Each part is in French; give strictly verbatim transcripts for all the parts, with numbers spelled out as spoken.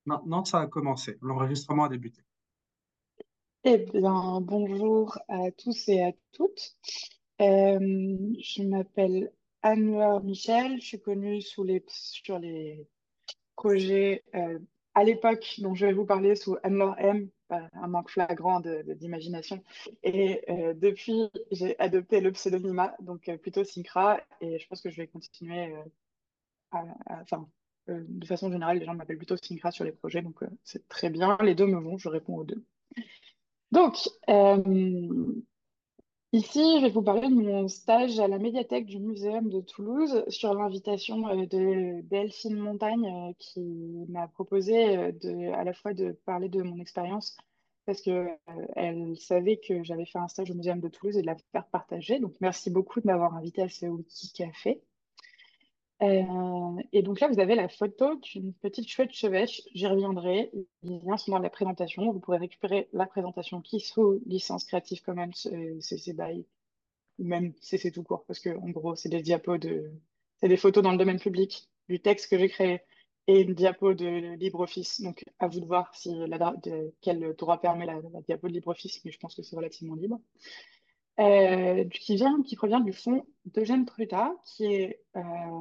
Maintenant, ça a commencé. L'enregistrement a débuté. Eh bien, bonjour à tous et à toutes. Euh, je m'appelle Anne-Laure Michel. Je suis connue sous les, sur les projets euh, à l'époque dont je vais vous parler sous Anne-Laure M, euh, un manque flagrant de, de- d'imagination. Et euh, depuis, j'ai adopté le pseudonymat, donc euh, plutôt Syncra. Et je pense que je vais continuer euh, à, à- enfin, euh, de façon générale, les gens m'appellent plutôt Syncra sur les projets, donc euh, c'est très bien. Les deux me vont, je réponds aux deux. Donc, euh, ici, je vais vous parler de mon stage à la médiathèque du Muséum de Toulouse sur l'invitation euh, de Delphine Montagne euh, qui m'a proposé euh, de, à la fois de parler de mon expérience parce que euh, elle savait que j'avais fait un stage au Muséum de Toulouse et de la faire partager. Donc, merci beaucoup de m'avoir invité à ce Wiki Café. Euh, et donc là, vous avez la photo d'une petite chouette chevêche. J'y reviendrai. Les liens sont dans la présentation. Vous pourrez récupérer la présentation qui est sous licence Creative Commons, euh, C C BY ou même C C tout court, parce que en gros, c'est des diapos de, c'est des photos dans le domaine public du texte que j'ai créé et une diapo de LibreOffice. Donc, à vous de voir si la, dra- de, quel droit permet la, la diapo de LibreOffice, mais je pense que c'est relativement libre. Euh, qui vient, qui provient du fonds d'Eugène Truta, qui est euh,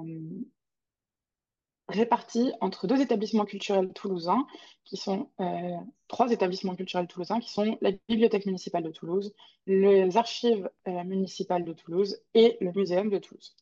répartis entre deux établissements culturels toulousains, qui sont euh, trois établissements culturels toulousains, qui sont la Bibliothèque municipale de Toulouse, les Archives euh, municipales de Toulouse et le Muséum de Toulouse.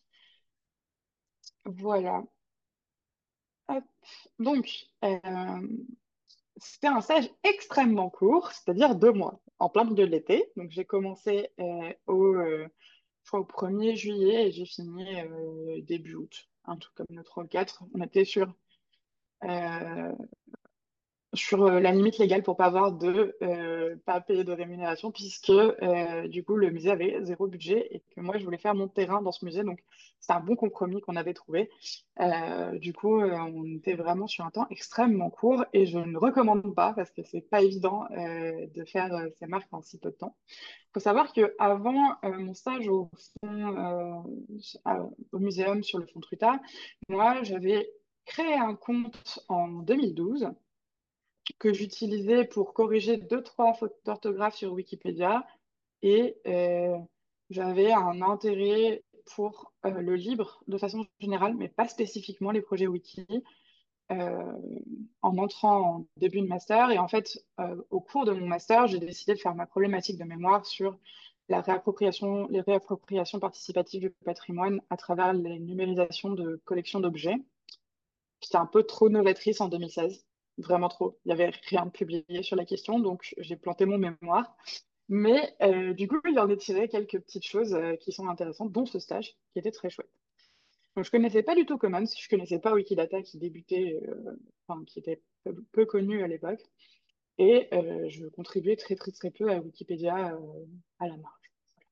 Voilà. Hop. Donc, euh, c'était un stage extrêmement court, c'est-à-dire deux mois, en plein milieu de l'été. Donc, j'ai commencé euh, au, euh, je crois au premier juillet et j'ai fini euh, début août, un truc comme le trois ou quatre. On était sur euh, sur euh, la limite légale pour pas avoir de euh, pas payer de rémunération puisque euh, du coup le musée avait zéro budget et que moi je voulais faire mon terrain dans ce musée, donc c'est un bon compromis qu'on avait trouvé. Euh, du coup euh, on était vraiment sur un temps extrêmement court et je ne recommande pas parce que c'est pas évident euh, de faire euh, ces marques en si peu de temps. Il faut savoir que avant euh, mon stage au fond, euh, à- au muséum sur le fond Truta, moi j'avais créé un compte en deux mille douze que j'utilisais pour corriger deux, trois fautes d'orthographe sur Wikipédia. Et euh, j'avais un intérêt pour euh, le libre de façon générale, mais pas spécifiquement les projets wiki, euh, en entrant en début de master. Et en fait, euh, au cours de mon master, j'ai décidé de faire ma problématique de mémoire sur la réappropriation, les réappropriations participatives du patrimoine à travers les numérisations de collections d'objets. J'étais un peu trop novatrice en deux mille seize, vraiment trop. Il n'y avait rien de publié sur la question, donc j'ai planté mon mémoire. Mais euh, du coup, il en est tiré quelques petites choses euh, qui sont intéressantes, dont ce stage, qui était très chouette. Donc, je connaissais pas du tout Commons, je connaissais pas Wikidata qui débutait, euh, enfin, qui était peu, peu connu à l'époque. Et euh, je contribuais très, très, très peu à Wikipédia euh, à la marge.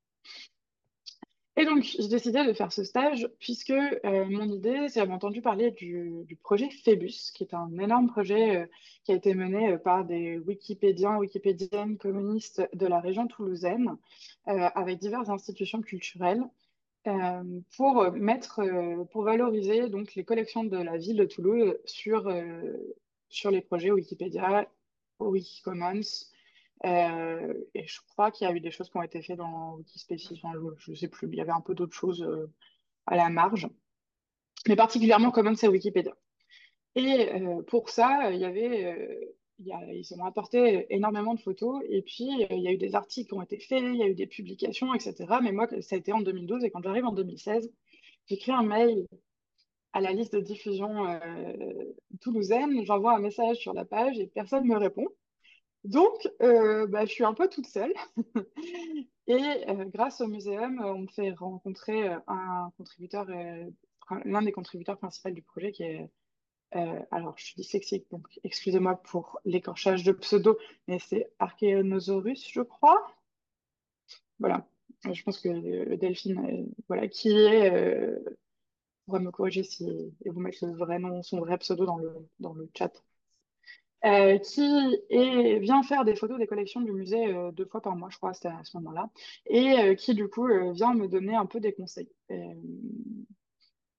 Et donc, j'ai décidé de faire ce stage puisque euh, mon idée, c'est j'avais entendu parler du, du projet Phébus, qui est un énorme projet euh, qui a été mené euh, par des Wikipédiens, Wikipédiennes communistes de la région toulousaine, euh, avec diverses institutions culturelles, euh, pour mettre, euh, pour valoriser donc les collections de la ville de Toulouse sur, euh, sur les projets Wikipédia, Wikicommons. Euh, et je crois qu'il y a eu des choses qui ont été faites dans Wikispaces, enfin, je ne sais plus, il y avait un peu d'autres choses euh, à la marge, mais particulièrement Commons et Wikipédia. Et euh, pour ça, il y avait, euh, il y a- ils ont apporté énormément de photos, et puis euh, il y a eu des articles qui ont été faits, il y a eu des publications, et cetera. Mais moi, ça a été en deux mille douze, et quand j'arrive en deux mille seize, j'écris un mail à la liste de diffusion euh, toulousaine, j'envoie un message sur la page, et personne ne me répond. Donc, euh, bah, je suis un peu toute seule. Et euh, grâce au muséum, euh, on me fait rencontrer euh, un contributeur, euh, prin- l'un des contributeurs principaux du projet qui est, euh, alors je suis dyslexique, donc excusez-moi pour l'écorchage de pseudo, mais c'est Archaeonosaurus, je crois. Voilà. Euh, Je pense que euh, Delphine, euh, voilà, qui est, euh, pourra me corriger si, et vous mettre le vrai nom, son vrai pseudo dans le, dans le chat. Euh, qui est, vient faire des photos des collections du musée euh, deux fois par mois, je crois, c'était à ce moment-là, et euh, qui du coup euh, vient me donner un peu des conseils. Euh,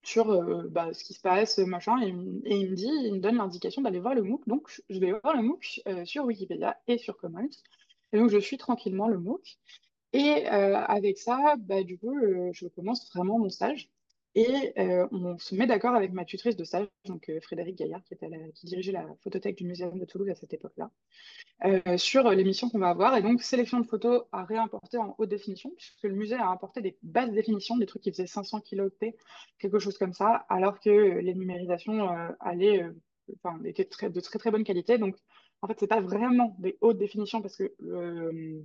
sur euh, bah, ce qui se passe, machin, et, il me et il me dit, il me donne l'indication d'aller voir le MOOC. Donc, je vais voir le MOOC euh, sur Wikipédia et sur Commons. Et donc, je suis tranquillement le MOOC. Et euh, avec ça, bah, du coup, euh, je commence vraiment mon stage. Et euh, on se met d'accord avec ma tutrice de stage, donc euh, Frédéric Gaillard, qui, était la- qui dirigeait la photothèque du Muséum de Toulouse à cette époque-là, euh, sur les missions qu'on va avoir. Et donc, sélection de photos à réimporter en haute définition, puisque le musée a importé des basses définitions, des trucs qui faisaient cinq cents kilooctets, quelque chose comme ça, alors que euh, les numérisations euh, allaient, euh, enfin, étaient très- de très très bonne qualité. Donc, en fait, c'est pas vraiment des hautes définitions parce que euh,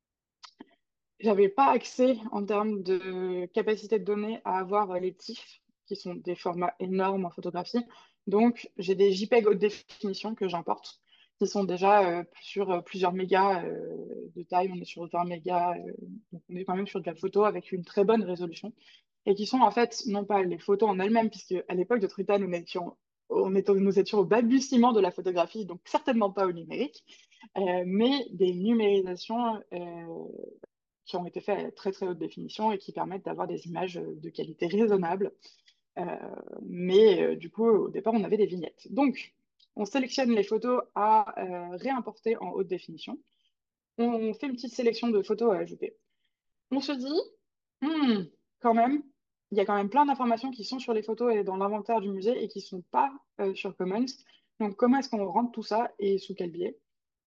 j'avais pas accès en termes de capacité de données à avoir euh, les T I F, qui sont des formats énormes en photographie. Donc, j'ai des JPEG haute définition que j'importe, qui sont déjà euh, sur euh, plusieurs mégas euh, de taille. On est sur vingt mégas, euh, donc on est quand même sur de la photo avec une très bonne résolution. Et qui sont en fait, non pas les photos en elles-mêmes, puisque à l'époque de Truta, nous étions, on était, nous étions au balbutiement de la photographie, donc certainement pas au numérique, euh, mais des numérisations euh, qui ont été faits à très très haute définition et qui permettent d'avoir des images euh, de qualité raisonnable. Euh, mais euh, du coup, au départ, on avait des vignettes. Donc, on sélectionne les photos à euh, réimporter en haute définition. On fait une petite sélection de photos à ajouter. On se dit, hmm, quand même, il y a quand même plein d'informations qui sont sur les photos et dans l'inventaire du musée et qui ne sont pas euh, sur Commons. Donc, comment est-ce qu'on rentre tout ça et sous quel biais?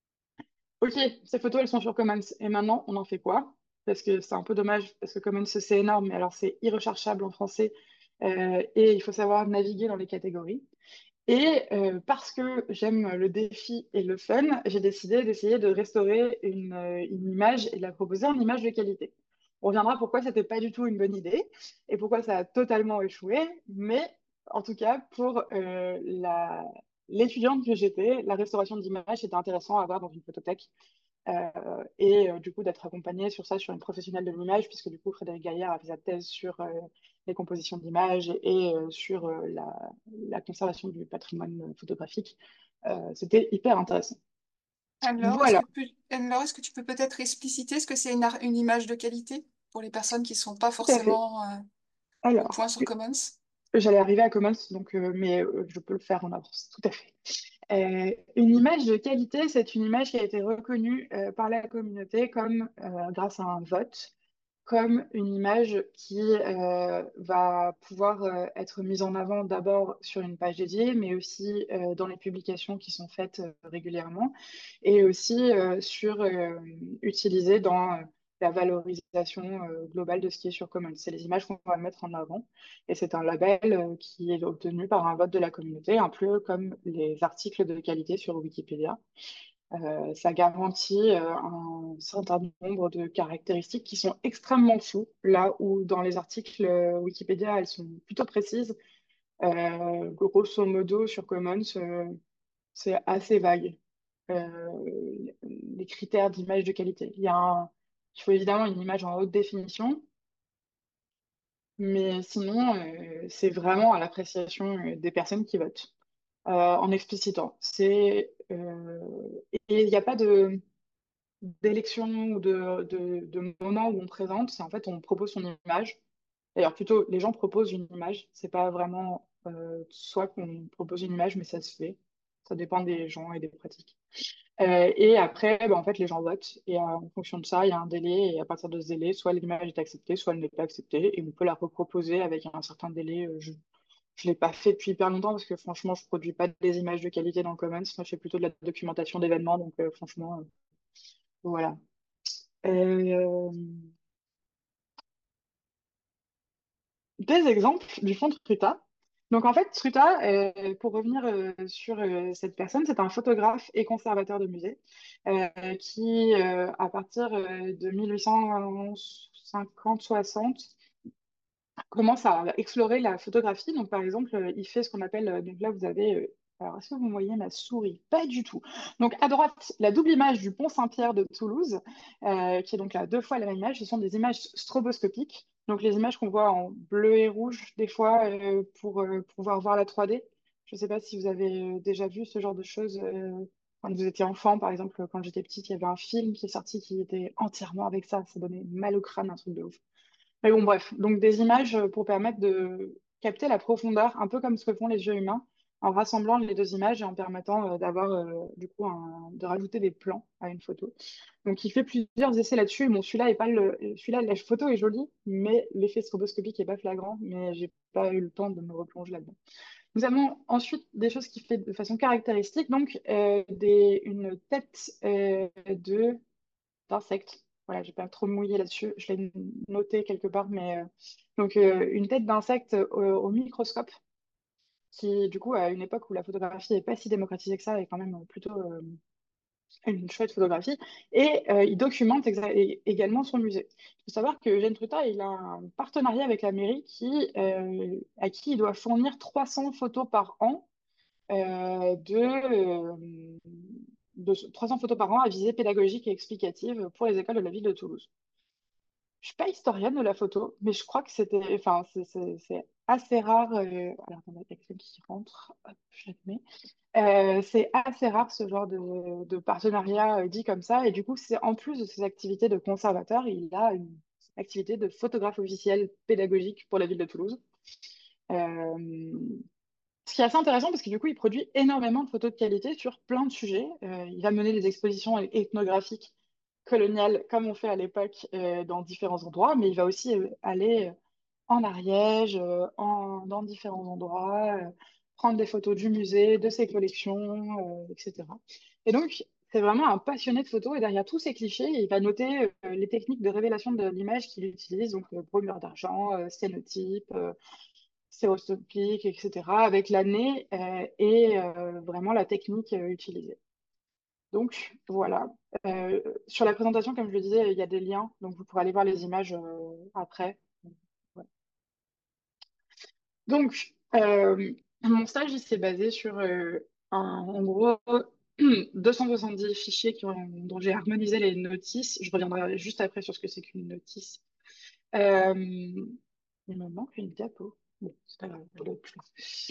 Ok, ces photos, elles sont sur Commons. Et maintenant, on en fait quoi? Parce que c'est un peu dommage, parce que Commons, c'est énorme, mais alors c'est irrecherchable en français, euh, et il faut savoir naviguer dans les catégories. Et euh, parce que j'aime le défi et le fun, j'ai décidé d'essayer de restaurer une, euh, une image et de la proposer en image de qualité. On reviendra pourquoi c'était pas du tout une bonne idée et pourquoi ça a totalement échoué, mais en tout cas, pour euh, la, l'étudiante que j'étais, la restauration d'image était intéressant à avoir dans une photothèque euh, et euh, du coup d'être accompagnée sur ça sur une professionnelle de l'image, puisque du coup Frédéric Gaillard a fait sa thèse sur euh, les compositions d'images et, et, euh, sur euh, la, la conservation du patrimoine photographique. Euh, c'était hyper intéressant. Alors, est-ce Voilà, que, pu- alors, est-ce que tu peux peut-être expliciter ce que c'est une, ar- une image de qualité pour les personnes qui ne sont pas tout à fait. forcément euh, au point Alors, sur Commons? j'allais arriver à Commons, donc, euh, mais euh, je peux le faire en avance, tout à fait. Euh, une image de qualité, c'est une image qui a été reconnue euh, par la communauté comme, euh, grâce à un vote, comme une image qui euh, va pouvoir euh, être mise en avant d'abord sur une page dédiée, mais aussi euh, dans les publications qui sont faites euh, régulièrement, et aussi euh, sur euh, utilisée dans euh, la valorisation euh, globale de ce qui est sur Commons. C'est les images qu'on va mettre en avant, et c'est un label euh, qui est obtenu par un vote de la communauté, un peu comme les articles de qualité sur Wikipédia. Euh, ça garantit euh, un certain nombre de caractéristiques qui sont extrêmement floues, là où dans les articles euh, Wikipédia, elles sont plutôt précises. Euh, grosso modo, sur Commons, euh, c'est assez vague, euh, les critères d'image de qualité. Il y a un- il faut évidemment une image en haute définition, mais sinon, euh, c'est vraiment à l'appréciation euh, des personnes qui votent, euh, en explicitant. C'est, euh, et il n'y a pas de d'élection ou de, de, de moment où on présente, c'est en fait on propose son image. D'ailleurs, plutôt, les gens proposent une image. C'est pas vraiment euh, soit qu'on propose une image, mais ça se fait. Ça dépend des gens et des pratiques. Euh, et après, ben, en fait, les gens votent. Et euh, en fonction de ça, il y a un délai. Et à partir de ce délai, soit l'image est acceptée, soit elle n'est pas acceptée. Et on peut la reproposer avec un certain délai. Euh, Je je l'ai pas fait depuis hyper longtemps parce que franchement, je produis pas des images de qualité dans Commons. Moi, je fais plutôt de la documentation d'événements. Donc, euh, franchement, euh, voilà. Euh, des exemples du fond de Truta. Donc en fait, Truta, euh, pour revenir euh, sur euh, cette personne, c'est un photographe et conservateur de musée euh, qui, euh, à partir euh, de mille huit cent cinquante soixante, commence à explorer la photographie. Donc, par exemple, euh, il fait ce qu'on appelle, euh, donc là, vous avez, euh, alors, est-ce que vous voyez ma souris? Pas du tout. Donc, à droite, la double image du pont Saint-Pierre de Toulouse, euh, qui est donc là deux fois la même image. Ce sont des images stroboscopiques, donc les images qu'on voit en bleu et rouge, des fois, euh, pour euh, pouvoir voir la trois D. Je ne sais pas si vous avez euh, déjà vu ce genre de choses. euh, Quand vous étiez enfant, par exemple, quand j'étais petite, il y avait un film qui est sorti qui était entièrement avec ça. Ça donnait mal au crâne, un truc de ouf. Mais bon, bref, donc des images pour permettre de capter la profondeur, un peu comme ce que font les yeux humains, en rassemblant les deux images et en permettant euh, d'avoir euh, du coup un- de rajouter des plans à une photo. Donc il fait plusieurs essais là-dessus. Bon, celui-là est pas le, celui-là, la photo est jolie, mais l'effet stroboscopique est pas flagrant. Mais j'ai pas eu le temps de me replonger là-dedans. Nous avons ensuite des choses qui fait de façon caractéristique, donc euh, des, une tête euh, de d'insecte. Voilà, j'ai pas trop mouillé là-dessus. Je l'ai noté quelque part, mais euh, donc euh, une tête d'insecte au, au microscope, qui du coup à une époque où la photographie n'est pas si démocratisée que ça, est quand même plutôt euh, une chouette photographie. Et euh, il documente exa- é- également son musée. Il faut savoir que Eugène Truta, il a un partenariat avec la mairie qui, euh, à qui il doit fournir trois cents photos par an euh, de, euh, de trois cents photos par an à visée pédagogique et explicative pour les écoles de la ville de Toulouse. Je suis pas historienne de la photo, mais je crois que c'était, enfin, c'est c'est- c'est assez rare. euh, Alors, attendez, il y a quelqu'un qui rentre. Hop, je l'admets. Euh, c'est assez rare ce genre de, de partenariat euh, dit comme ça. Et du coup, c'est en plus de ses activités de conservateur, il a une activité de photographe officiel pédagogique pour la ville de Toulouse. Euh, Ce qui est assez intéressant parce que du coup, il produit énormément de photos de qualité sur plein de sujets. Euh, il va mener des expositions ethnographiques coloniales comme on fait à l'époque euh, dans différents endroits, mais il va aussi euh, aller euh, en Ariège, euh, en, dans différents endroits, euh, prendre des photos du musée, de ses collections, euh, et cetera. Et donc, c'est vraiment un passionné de photos et derrière tous ces clichés, il va noter euh, les techniques de révélation de l'image qu'il utilise, donc euh, brûlure d'argent, euh, sténotype, euh, stéréoscopique, et cetera, avec l'année euh, et euh, vraiment la technique euh, utilisée. Donc voilà. Euh, sur la présentation, comme je le disais, il y a des liens, donc vous pourrez aller voir les images euh, après. Ouais. Donc, euh, mon stage, il s'est basé sur euh, un- en gros deux cent soixante-dix fichiers qui ont- dont j'ai harmonisé les notices. Je reviendrai juste après sur ce que c'est qu'une notice. Euh, il me manque une diapo. Bon, c'est pas grave, je l'ai plus.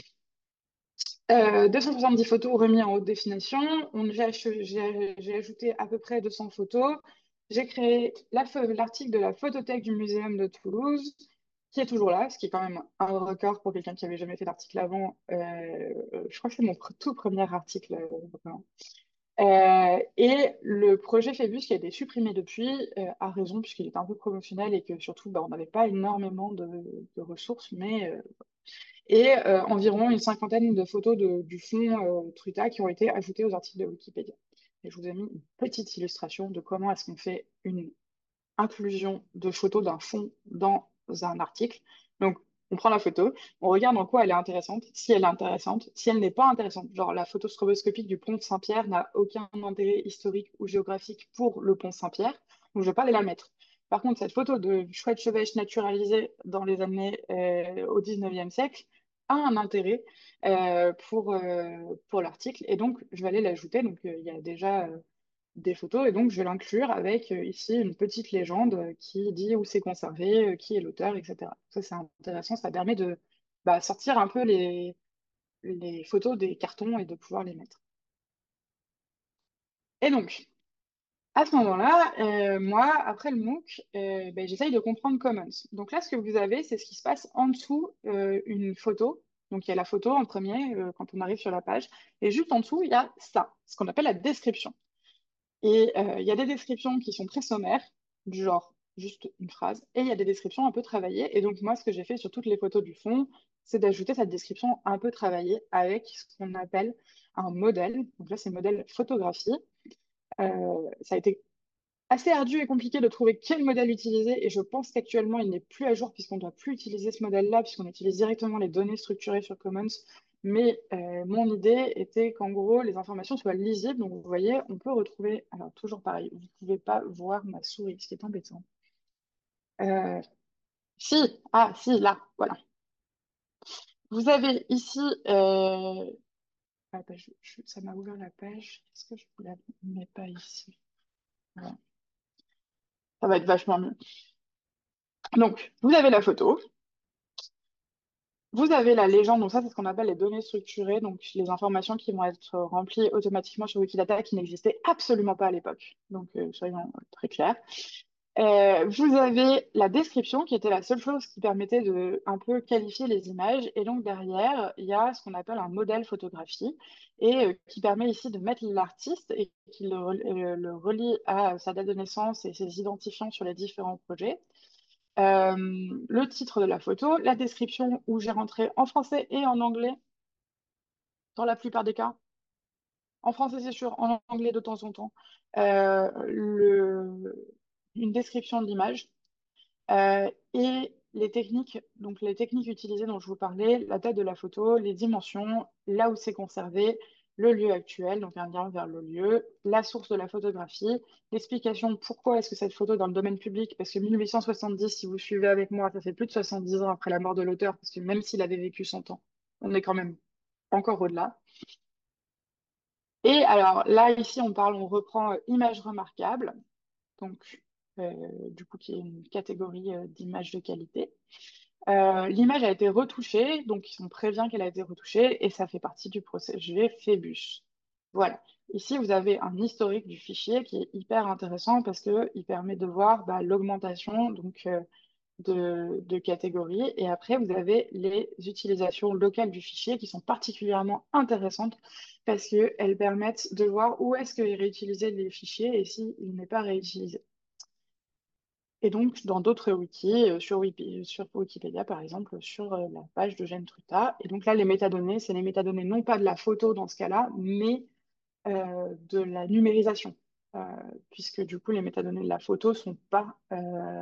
Euh, deux cent soixante-dix photos remises en haute définition. On- J'ai ach- j'ai- j'ai ajouté à peu près deux cents photos. J'ai créé la pho- l'article de la photothèque du Muséum de Toulouse, qui est toujours là, ce qui est quand même un record pour quelqu'un qui avait jamais fait d'article avant. Euh, euh, je crois que c'est mon pr- tout premier article. euh, vraiment. Euh, et le projet Phébus, qui a été supprimé depuis, euh, a raison, puisqu'il était un peu promotionnel et que surtout, bah, on n'avait pas énormément de, de ressources, mais euh, et euh, environ une cinquantaine de photos de- du fond euh, Truta qui ont été ajoutées aux articles de Wikipédia. Et je vous ai mis une petite illustration de comment est-ce qu'on fait une inclusion de photos d'un fond dans un article. Donc, on prend la photo, on regarde en quoi elle est intéressante, si elle est intéressante, si elle n'est pas intéressante. Genre, la photo stroboscopique du pont de Saint-Pierre n'a aucun intérêt historique ou géographique pour le pont Saint-Pierre, donc je ne vais pas aller la mettre. Par contre, cette photo de chouette chevêche naturalisée dans les années euh, au dix-neuvième siècle a un intérêt euh, pour, euh, pour l'article et donc je vais aller l'ajouter. Donc, euh, il y a déjà euh, des photos et donc je vais l'inclure avec euh, ici une petite légende euh, qui dit où c'est conservé, euh, qui est l'auteur, et cetera. Ça, c'est intéressant, ça permet de bah, sortir un peu les, les photos des cartons et de pouvoir les mettre. Et donc, à ce moment-là, euh, moi, après le MOOC, euh, ben, j'essaye de comprendre Commons. Donc là, ce que vous avez, c'est ce qui se passe en dessous euh, une photo. Donc il y a la photo en premier euh, quand on arrive sur la page. Et juste en dessous, il y a ça, ce qu'on appelle la description. Et euh, il y a des descriptions qui sont très sommaires, du genre juste une phrase, et il y a des descriptions un peu travaillées. Et donc moi, ce que j'ai fait sur toutes les photos du fond, c'est d'ajouter cette description un peu travaillée avec ce qu'on appelle un modèle. Donc là, c'est modèle photographie. Euh, ça a été assez ardu et compliqué de trouver quel modèle utiliser, et je pense qu'actuellement, il n'est plus à jour puisqu'on ne doit plus utiliser ce modèle-là, puisqu'on utilise directement les données structurées sur Commons. Mais euh, mon idée était qu'en gros, les informations soient lisibles. Donc, vous voyez, on peut retrouver... Alors, toujours pareil, vous ne pouvez pas voir ma souris, ce qui est embêtant. Euh, si, ah, si, là, voilà. Vous avez ici... euh, ah, bah, je- je- ça m'a ouvert la page. Est-ce que je ne la mets pas ici? Voilà. Ça va être vachement mieux. Donc, vous avez la photo. Vous avez la légende, donc ça c'est ce qu'on appelle les données structurées, donc les informations qui vont être remplies automatiquement sur Wikidata qui n'existaient absolument pas à l'époque. Donc euh, soyons très clairs. Euh, vous avez la description qui était la seule chose qui permettait de un peu qualifier les images. Et donc derrière, il y a ce qu'on appelle un modèle photographie et euh, qui permet ici de mettre l'artiste et qui le, rel- euh, le relie à sa date de naissance et ses identifiants sur les différents projets. Euh, le titre de la photo, la description où j'ai rentré en français et en anglais dans la plupart des cas. En français, c'est sûr, en anglais de temps en temps. Euh, le- une description de l'image. Euh, et les techniques, donc les techniques utilisées dont je vous parlais, la date de la photo, les dimensions, là où c'est conservé, le lieu actuel, donc un lien vers le lieu, la source de la photographie, l'explication de pourquoi est-ce que cette photo est dans le domaine public, parce que mille huit cent soixante-dix, si vous suivez avec moi, ça fait plus de soixante-dix ans après la mort de l'auteur, parce que même s'il avait vécu cent ans, on est quand même encore au-delà. Et alors là, ici, on parle, on reprend euh, images remarquables, donc euh, du coup, qui est une catégorie euh, d'images de qualité. Euh, l'image a été retouchée, donc on prévient qu'elle a été retouchée et ça fait partie du procédé Phébus. Voilà. Ici, vous avez un historique du fichier qui est hyper intéressant parce qu'il permet de voir bah, l'augmentation donc euh, de, de catégories. Et après, vous avez les utilisations locales du fichier qui sont particulièrement intéressantes parce qu'elles permettent de voir où est-ce qu'il est réutilisé les fichiers et s'il n'est pas réutilisé. Et donc, dans d'autres wikis, euh, sur, Wiki- sur Wikipédia, par exemple, sur euh, la page de Truta. Et donc là, les métadonnées, c'est les métadonnées non pas de la photo dans ce cas-là, mais euh, de la numérisation. Euh, puisque du coup, les métadonnées de la photo sont pas... euh,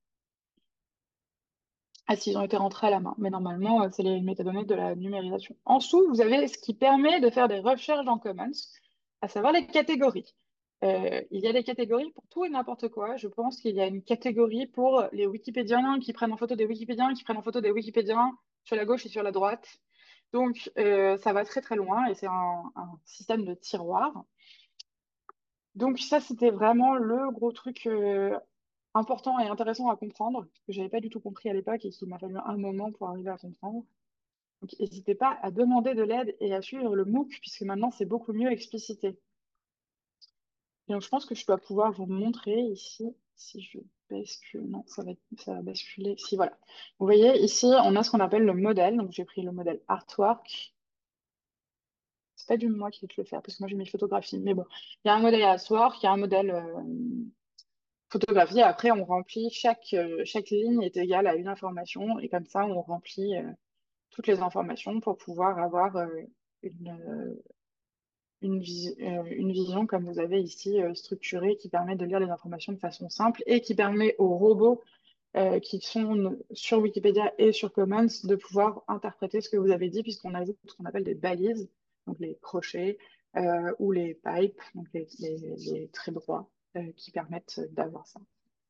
Ah, s'ils ont été rentrés à la main. Mais normalement, euh, c'est les métadonnées de la numérisation. En dessous, vous avez ce qui permet de faire des recherches dans Commons, à savoir les catégories. Euh, il y a des catégories pour tout et n'importe quoi. Je pense qu'il y a une catégorie pour les Wikipédiens qui prennent en photo des Wikipédiens, qui prennent en photo des Wikipédiens sur la gauche et sur la droite. Donc, euh, ça va très très loin et c'est un, un système de tiroirs. Donc, ça, c'était vraiment le gros truc euh, important et intéressant à comprendre, que j'avais pas du tout compris à l'époque et qu'il m'a fallu un moment pour arriver à comprendre. Donc, n'hésitez pas à demander de l'aide et à suivre le MOOC, puisque maintenant, c'est beaucoup mieux explicité. Et donc, je pense que je dois pouvoir vous montrer ici, si je bascule, non, ça va, être- ça va basculer. Si, voilà. Vous voyez, ici, on a ce qu'on appelle le modèle. Donc, j'ai pris le modèle artwork. C'est pas du moi qui vais te le faire, parce que moi, j'ai mes photographies. Mais bon, il y a un modèle artwork, il y a un modèle euh, photographie. Après, on remplit chaque, euh, chaque ligne est égale à une information. Et comme ça, on remplit euh, toutes les informations pour pouvoir avoir euh, une, euh, une, vis- euh, une vision comme vous avez ici euh, structurée qui permet de lire les informations de façon simple et qui permet aux robots euh, qui sont sur Wikipédia et sur Commons de pouvoir interpréter ce que vous avez dit puisqu'on ajoute ce qu'on appelle des balises, donc les crochets euh, ou les pipes, donc les, les, les traits droits euh, qui permettent d'avoir ça.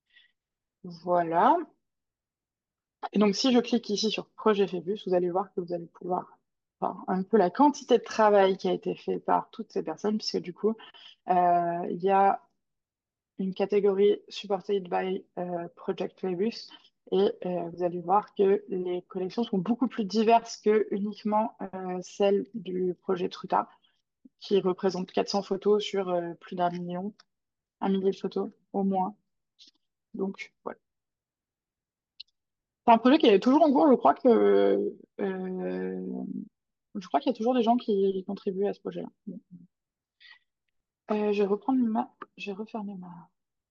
Voilà. Et donc, si je clique ici sur Projet Phébus, vous allez voir que vous allez pouvoir voir un peu la quantité de travail qui a été fait par toutes ces personnes, puisque du coup, euh, il y a une catégorie Supported by euh, Project Phébus, et euh, vous allez voir que les collections sont beaucoup plus diverses que uniquement euh, celles du projet Truta, qui représente quatre cents photos sur euh, plus d'un million, un millier de photos au moins. Donc, voilà. C'est un projet qui est toujours en cours. Je crois que, euh, je crois qu'il y a toujours des gens qui contribuent à ce projet-là. Bon. Euh, je vais reprendre ma, je vais refermer ma.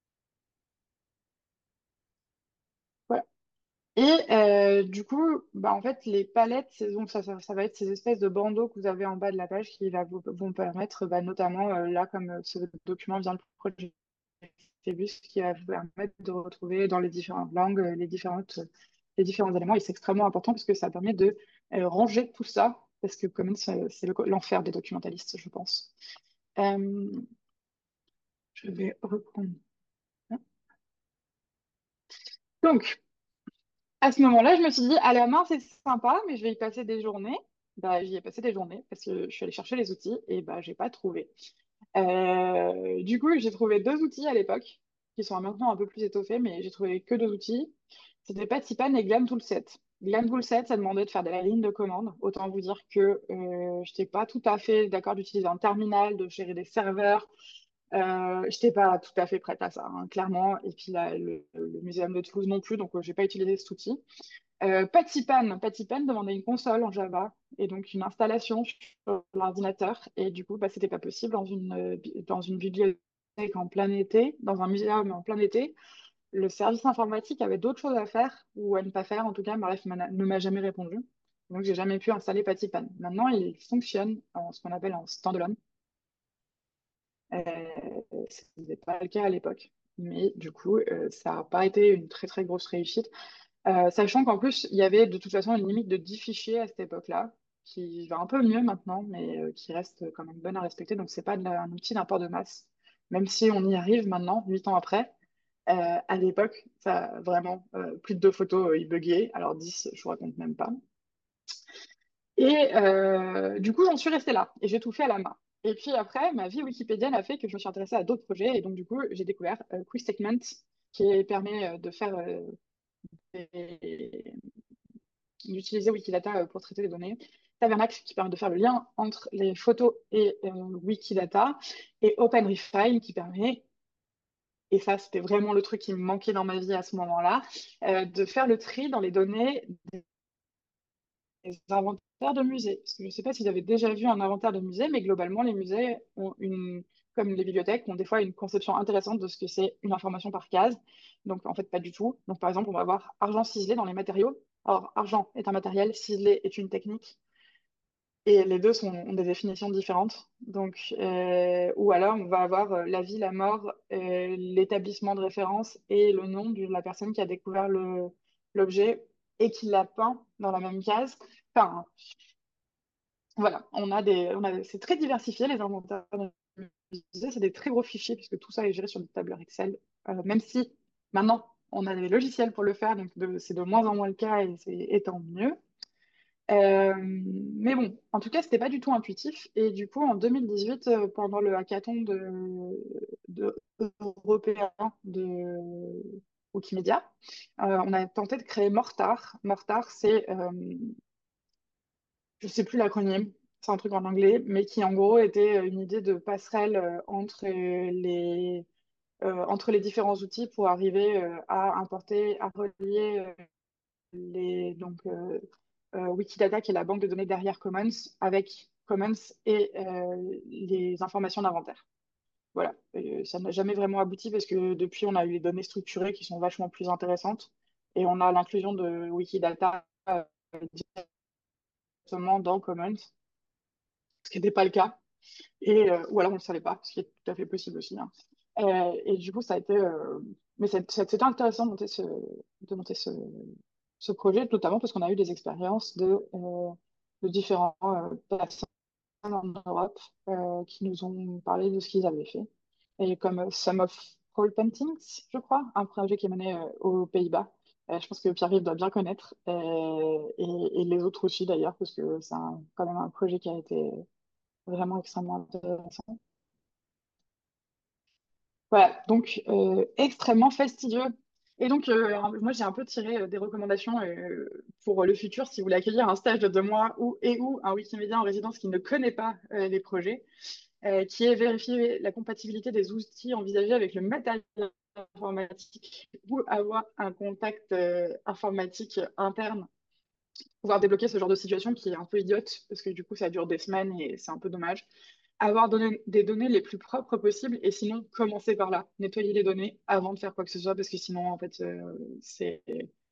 Voilà. Et euh, du coup, bah, en fait, les palettes, c'est- donc ça, ça, ça va être ces espèces de bandeaux que vous avez en bas de la page qui va vous, vont permettre, bah, notamment euh, là, comme euh, ce document vient de projet Phébus, qui va vous permettre de retrouver dans les différentes langues euh, les différentes, les différents éléments. Et c'est extrêmement important parce que ça permet de euh, ranger tout ça, parce que comme c'est c'est le- l'enfer des documentalistes, je pense. Euh, je vais reprendre. Donc, à ce moment-là, je me suis dit, à la main, c'est sympa, mais je vais y passer des journées. Bah, j'y ai passé des journées parce que je suis allée chercher les outils et bah, j'ai pas trouvé. Euh, du coup, j'ai trouvé deux outils à l'époque qui sont maintenant un peu plus étoffés, mais j'ai trouvé que deux outils. C'était Patipan et Glam Toolset. Glam Toolset, ça demandait de faire de la ligne de commande. Autant vous dire que euh, je n'étais pas tout à fait d'accord d'utiliser un terminal, de gérer des serveurs. Euh, je n'étais pas tout à fait prête à ça, hein, clairement. Et puis là, le, le Muséum de Toulouse non plus, donc euh, j'ai pas utilisé cet outil. Euh, Patipan, Patipan demandait une console en Java et donc une installation sur l'ordinateur. Et du coup, bah, c'était pas possible dans une, euh, bi- dans une bibliothèque en plein été, dans un muséum en plein été. Le service informatique avait d'autres choses à faire ou à ne pas faire. En tout cas, bref, m'a- ne m'a jamais répondu. Donc, j'ai jamais pu installer Patipan. Maintenant, il fonctionne en ce qu'on appelle en standalone. Euh, ce n'était pas le cas à l'époque. Mais du coup, euh, ça n'a pas été une très très grosse réussite. Euh, sachant qu'en plus, il y avait de toute façon une limite de dix fichiers à cette époque-là, qui va un peu mieux maintenant, mais euh, qui reste quand même bonne à respecter. Donc, c'est pas de la- un outil d'import de masse. Même si on y arrive maintenant, huit ans après, euh, à l'époque, ça vraiment, euh, plus de deux photos, euh, ils buggaient. Alors dix, je vous raconte même pas. Et euh, du coup, j'en suis restée là et j'ai tout fait à la main. Et puis après, ma vie wikipédienne a fait que je me suis intéressée à d'autres projets et donc du coup, j'ai découvert euh, QuickSegment qui permet euh, de faire euh, des- d'utiliser Wikidata euh, pour traiter les données. Tabernacle qui permet de faire le lien entre les photos et euh, Wikidata et OpenRefine qui permet, et ça c'était vraiment le truc qui me manquait dans ma vie à ce moment-là, euh, de faire le tri dans les données des inventaires de musées. Parce que je ne sais pas si vous avez déjà vu un inventaire de musée, mais globalement, les musées ont une, comme les bibliothèques, ont des fois une conception intéressante de ce que c'est une information par case. Donc, en fait, pas du tout. Donc, par exemple, on va avoir argent ciselé dans les matériaux. Or, argent est un matériel, ciselé est une technique. Et les deux sont, ont des définitions différentes. Donc, euh, ou alors, on va avoir euh, la vie, la mort, euh, l'établissement de référence et le nom de la personne qui a découvert le, l'objet et qui l'a peint dans la même case. Enfin, voilà, on a des, on a, c'est très diversifié les inventaires de musées, c'est des très gros fichiers puisque tout ça est géré sur des tableurs Excel. Euh, même si maintenant on a des logiciels pour le faire, donc de- c'est de moins en moins le cas et c'est et tant mieux. Euh, mais bon, en tout cas, c'était pas du tout intuitif. Et du coup, en deux mille dix-huit, euh, pendant le hackathon de, de européen de Wikimedia, euh, on a tenté de créer Mortar. Mortar, c'est, euh, je sais plus l'acronyme, c'est un truc en anglais, mais qui en gros était une idée de passerelle euh, entre les, euh, entre les différents outils pour arriver euh, à importer, à relier euh, les, donc, euh, euh, Wikidata, qui est la banque de données derrière Commons, avec Commons et euh, les informations d'inventaire. Voilà. Et ça n'a jamais vraiment abouti parce que depuis, on a eu les données structurées qui sont vachement plus intéressantes et on a l'inclusion de Wikidata euh, directement dans Commons, ce qui n'était pas le cas. Et, euh, ou alors on ne le savait pas, ce qui est tout à fait possible aussi, hein. Euh, et du coup, ça a été. euh, Mais c'est- c'est- c'était intéressant de monter ce, de monter ce, ce projet, notamment parce qu'on a eu des expériences de, euh, de différents euh, personnes en Europe euh, qui nous ont parlé de ce qu'ils avaient fait. Et comme euh, Sum of All Paintings, je crois, un projet qui est mené euh, aux Pays-Bas. Euh, je pense que Pierre-Yves doit bien connaître, euh, et, et les autres aussi d'ailleurs, parce que c'est un- quand même un projet qui a été vraiment extrêmement intéressant. Voilà, donc euh, extrêmement fastidieux. Et donc, euh, moi, j'ai un peu tiré euh, des recommandations euh, pour le futur, si vous voulez accueillir un stage de deux mois ou, et ou un Wikimedia en résidence qui ne connaît pas euh, les projets, euh, qui est vérifier la compatibilité des outils envisagés avec le matériel informatique ou avoir un contact euh, informatique interne, pouvoir débloquer ce genre de situation qui est un peu idiote, parce que du coup, ça dure des semaines et c'est un peu dommage. Avoir donné des données les plus propres possibles et sinon, commencer par là. Nettoyer les données avant de faire quoi que ce soit, parce que sinon, en fait, euh, c'est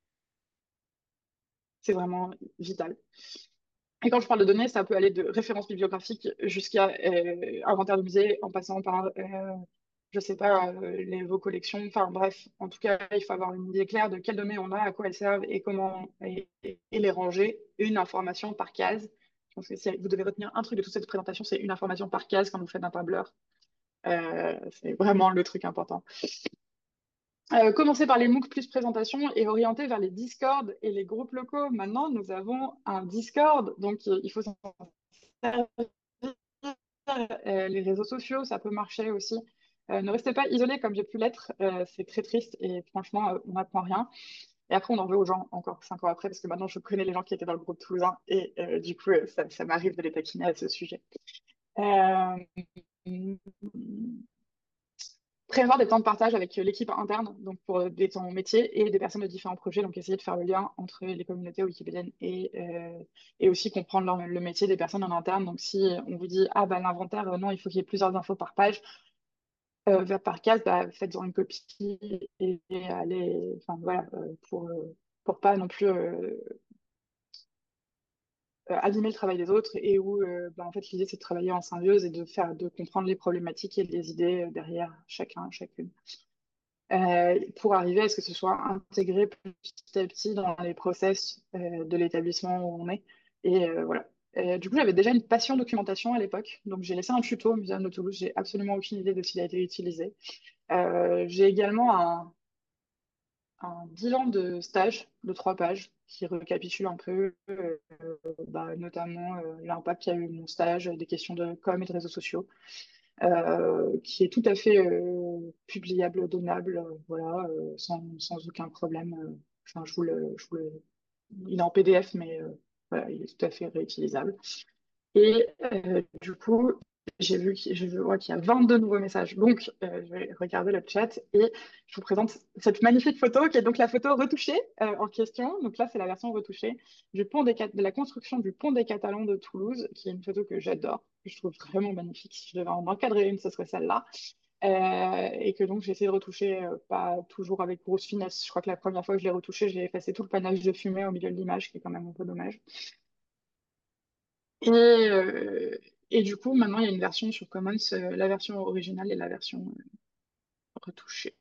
c'est vraiment vital. Et quand je parle de données, ça peut aller de références bibliographiques jusqu'à euh, inventaire de musée, en passant par, euh, je sais pas, euh, les, vos collections. Enfin bref, en tout cas, il faut avoir une idée claire de quelles données on a, à quoi elles servent et comment et, et- et les ranger. Une information par case. Je pense que si vous devez retenir un truc de toute cette présentation, c'est une information par case quand vous faites un tableur. Euh, c'est vraiment le truc important. Euh, commencer par les MOOC plus présentation et orienter vers les Discord et les groupes locaux. Maintenant, nous avons un Discord, donc euh, il faut s'en servir. Euh, les réseaux sociaux, ça peut marcher aussi. Euh, ne restez pas isolés comme j'ai pu l'être, euh, c'est très triste et franchement, euh, on n'apprend rien. Et après, on en veut aux gens encore cinq ans après, parce que maintenant, je connais les gens qui étaient dans le groupe toulousain et euh, du coup, euh, ça, ça m'arrive de les taquiner à ce sujet. Euh, prévoir des temps de partage avec euh, l'équipe interne, donc pour des temps métiers et des personnes de différents projets, donc essayer de faire le lien entre les communautés wikipédiennes et, euh, et aussi comprendre leur- le métier des personnes en interne. Donc si on vous dit, ah bah l'inventaire, euh, non, il faut qu'il y ait plusieurs infos par page, euh, vers- par case, bah, faites-en une copie et, et allez, enfin voilà, euh, pour, euh, pour pas non plus euh, euh, abîmer le travail des autres et où euh, bah, en fait l'idée c'est de travailler en symbiose et de faire de comprendre les problématiques et les idées euh, derrière chacun, chacune. Euh, pour arriver à ce que ce soit intégré petit à petit dans les process euh, de l'établissement où on est. Et euh, voilà. Euh, du coup, j'avais déjà une passion documentation à l'époque, donc j'ai laissé un tuto au Muséum de Toulouse. J'ai absolument aucune idée de s'il a été utilisé. Euh, j'ai également un, un bilan de stage de trois pages qui récapitule un peu, euh, bah, notamment euh, l'impact qu'a eu mon stage, des questions de com et de réseaux sociaux euh, qui est tout à fait euh, publiable, donnable, euh, voilà, euh, sans, sans aucun problème. euh. Enfin, je vous le, je vous le- il est en P D F, mais euh, voilà, il est tout à fait réutilisable. Et euh, du coup, j'ai vu qu'il je vois qu'il y a vingt-deux nouveaux messages. Donc, euh, je vais regarder le chat et je vous présente cette magnifique photo qui est donc la photo retouchée euh, en question. Donc là, c'est la version retouchée du pont des, Cat- de la construction du pont des Catalans de Toulouse, qui est une photo que j'adore, que je trouve vraiment magnifique. Si je devais en encadrer une, ce serait celle-là. Euh, et que donc j'ai essayé de retoucher, euh, pas toujours avec grosse finesse. Je crois que la première fois que je l'ai retouché, j'ai effacé tout le panache de fumée au milieu de l'image, qui est quand même un peu dommage. Et, euh, et du coup, maintenant, il y a une version sur Commons, euh, la version originale et la version euh, retouchée.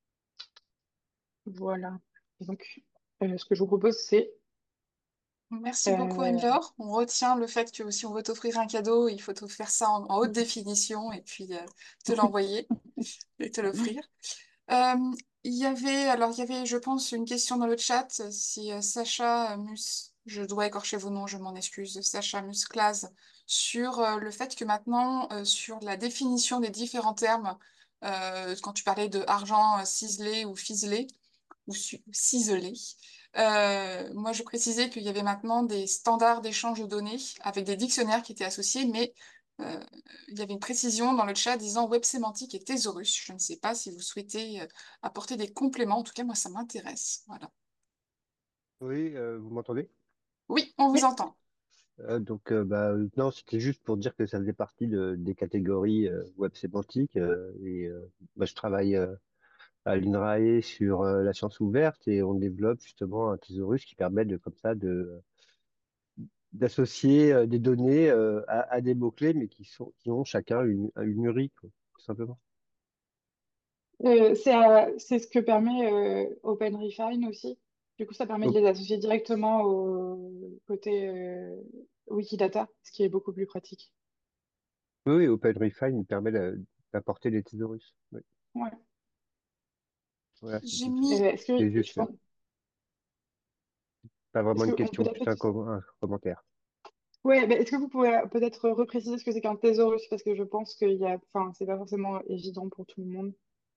Voilà. Et donc, euh, ce que je vous propose, c'est... Merci beaucoup, euh, Anne-Laure. On retient le fait que si on veut t'offrir un cadeau, il faut te faire ça en, en haute définition et puis euh, te l'envoyer et te l'offrir. Euh, il y avait, alors il y avait, je pense, une question dans le chat. Si euh, Sacha Mus, je dois écorcher vos noms, je m'en excuse, Sacha Musclaz, sur euh, le fait que maintenant, euh, sur la définition des différents termes, euh, quand tu parlais de argent euh, ciselé ou fiselé, ou su- ciselé, euh, moi je précisais qu'il y avait maintenant des standards d'échange de données avec des dictionnaires qui étaient associés, mais euh, il y avait une précision dans le chat disant web sémantique et thésaurus. Je ne sais pas si vous souhaitez euh, apporter des compléments. En tout cas, moi, ça m'intéresse. Voilà. Oui, euh, vous m'entendez? Oui, on vous Oui, entend. Euh, donc, euh, bah, euh, non, c'était juste pour dire que ça faisait partie de- des catégories euh, web sémantique. Euh, et euh, bah, je travaille euh, à l'INRAE sur euh, la science ouverte et on développe justement un thésaurus qui permet de, comme ça, de d'associer euh, des données euh, à, à des mots-clés, mais qui sont qui ont chacun une, une U R I, quoi, tout simplement. euh, c'est euh, c'est ce que permet euh, OpenRefine aussi. Du coup, ça permet de Donc, les associer directement au côté euh, Wikidata, ce qui est beaucoup plus pratique. oui, oui, OpenRefine permet de- d'apporter des thésaurus. Oui, Ouais. voilà, J'ai c'était Euh, tout. mis, est-ce C'est que je juste, euh, pense, pas vraiment est-ce une qu'on peut question, plus un, peut-être com- un commentaire. ouais, mais est-ce que vous pouvez peut-être repréciser ce que c'est qu'un thésaurus? Parce que je pense qu'il y a, enfin, c'est pas forcément évident pour tout le monde.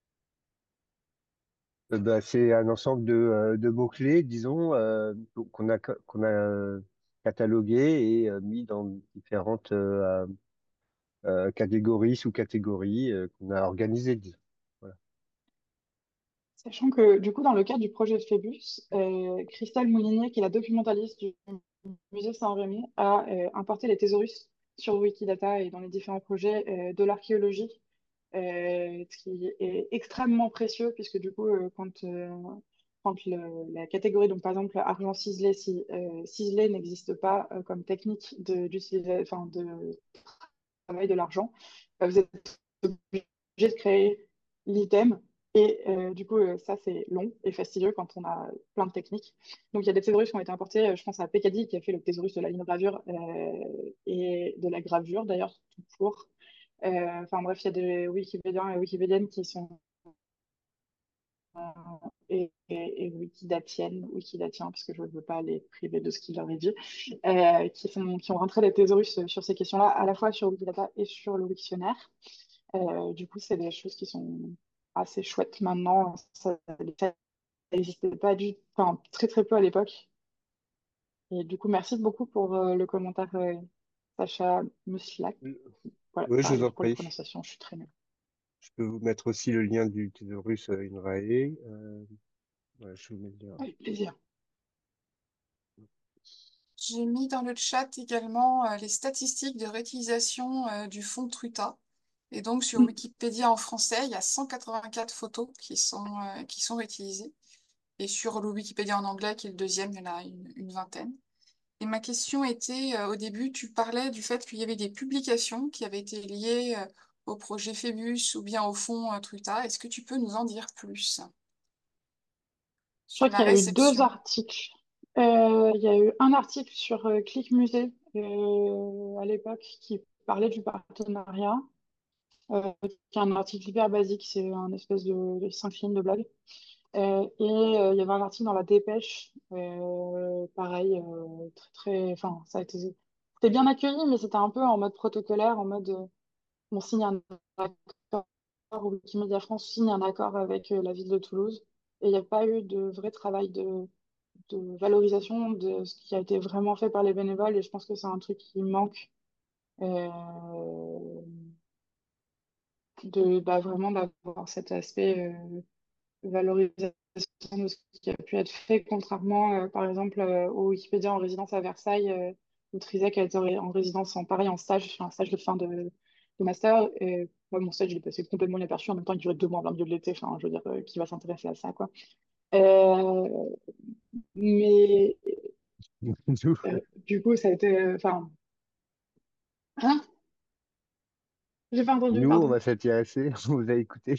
Euh, bah, c'est un ensemble de, euh, de mots-clés, disons, euh, qu'on a, qu'on a euh, catalogués et euh, mis dans différentes euh, euh, catégories, sous-catégories, euh, qu'on a organisées, disons. Voilà. Sachant que, du coup, dans le cadre du projet Phébus, euh, Christelle Moulinier, qui est la documentaliste du musée Saint-Rémy, a euh, importé les thésaurus sur Wikidata et dans les différents projets euh, de l'archéologie, euh, ce qui est extrêmement précieux, puisque du coup, euh, quand, euh, quand le- la catégorie, donc par exemple, argent ciselé, si euh, ciselé n'existe pas euh, comme technique de, d'utiliser, enfin, de travail de l'argent, euh, vous êtes obligé de créer l'item. Et euh, du coup, euh, ça, c'est long et fastidieux quand on a plein de techniques. Donc, il y a des thésaurus qui ont été importés. euh, Je pense à Pekadi qui a fait le thésaurus de la linogravure euh, et de la gravure, d'ailleurs, tout court. Euh, Enfin, bref, il y a des Wikipédiens et Wikipédiennes qui sont et, et, et Wikidatiennes, Wikidatiens, parce que je ne veux pas les priver de ce qu'il leur est dit, euh, qui, sont, qui ont rentré des thésaurus sur ces questions-là, à la fois sur Wikidata et sur le Wiktionnaire. Euh, du coup, c'est des choses qui sont assez chouettes maintenant. Ça ça n'existait pas du, enfin, très très peu à l'époque. Et du coup, merci beaucoup pour euh, le commentaire, euh, Sacha Muslak. Voilà, Oui, je vous pareil en pour la prie. prononciation, je suis très nulle. Je peux vous mettre aussi le lien du thésaurus euh, INRAE. Euh, ouais, je vous mets le lien. Avec plaisir. J'ai mis dans le chat également euh, les statistiques de réutilisation euh, du fonds Truta. Et donc sur Mm. Wikipédia en français, il y a cent quatre-vingt-quatre photos qui sont, euh, qui sont réutilisées. Et sur le Wikipédia en anglais, qui est le deuxième, il y en a une, une vingtaine. Et ma question était, euh, au début, tu parlais du fait qu'il y avait des publications qui avaient été liées euh, au projet Phébus ou bien au fonds euh, Truta. Est-ce que tu peux nous en dire plus Je sur crois la qu'il y a eu deux réception? articles. Euh, il y a eu un article sur euh, Click Musée euh, à l'époque qui parlait du partenariat, euh, qui est un article hyper basique, c'est un espèce de, de cinq lignes de blog. Euh, et euh, il y avait un article dans la Dépêche, euh, pareil, euh, très, très, enfin, ça a été, c'était bien accueilli, mais c'était un peu en mode protocolaire, en mode, euh, on signe un accord, ou Wikimedia France signe un accord avec euh, la ville de Toulouse, et il n'y a pas eu de vrai travail de, de valorisation de ce qui a été vraiment fait par les bénévoles, et je pense que c'est un truc qui manque, euh, de, bah, vraiment d'avoir cet aspect, euh, valorisation de ce qui a pu être fait, contrairement, euh, par exemple, euh, au Wikipédia en résidence à Versailles, euh, où Trizac a été en ré- en résidence en pareil, en stage, sur un stage de fin de, de master. Et moi, mon stage, il est passé complètement inaperçu. En même temps, il durait deux mois en plein milieu de l'été. Enfin, je veux dire, euh, qui va s'intéresser à ça, quoi. Euh, mais Nous, euh, du coup, ça a été. euh, Enfin, hein? J'ai pas entendu, nous, on pardon. va s'intéresser, on vous a écouté.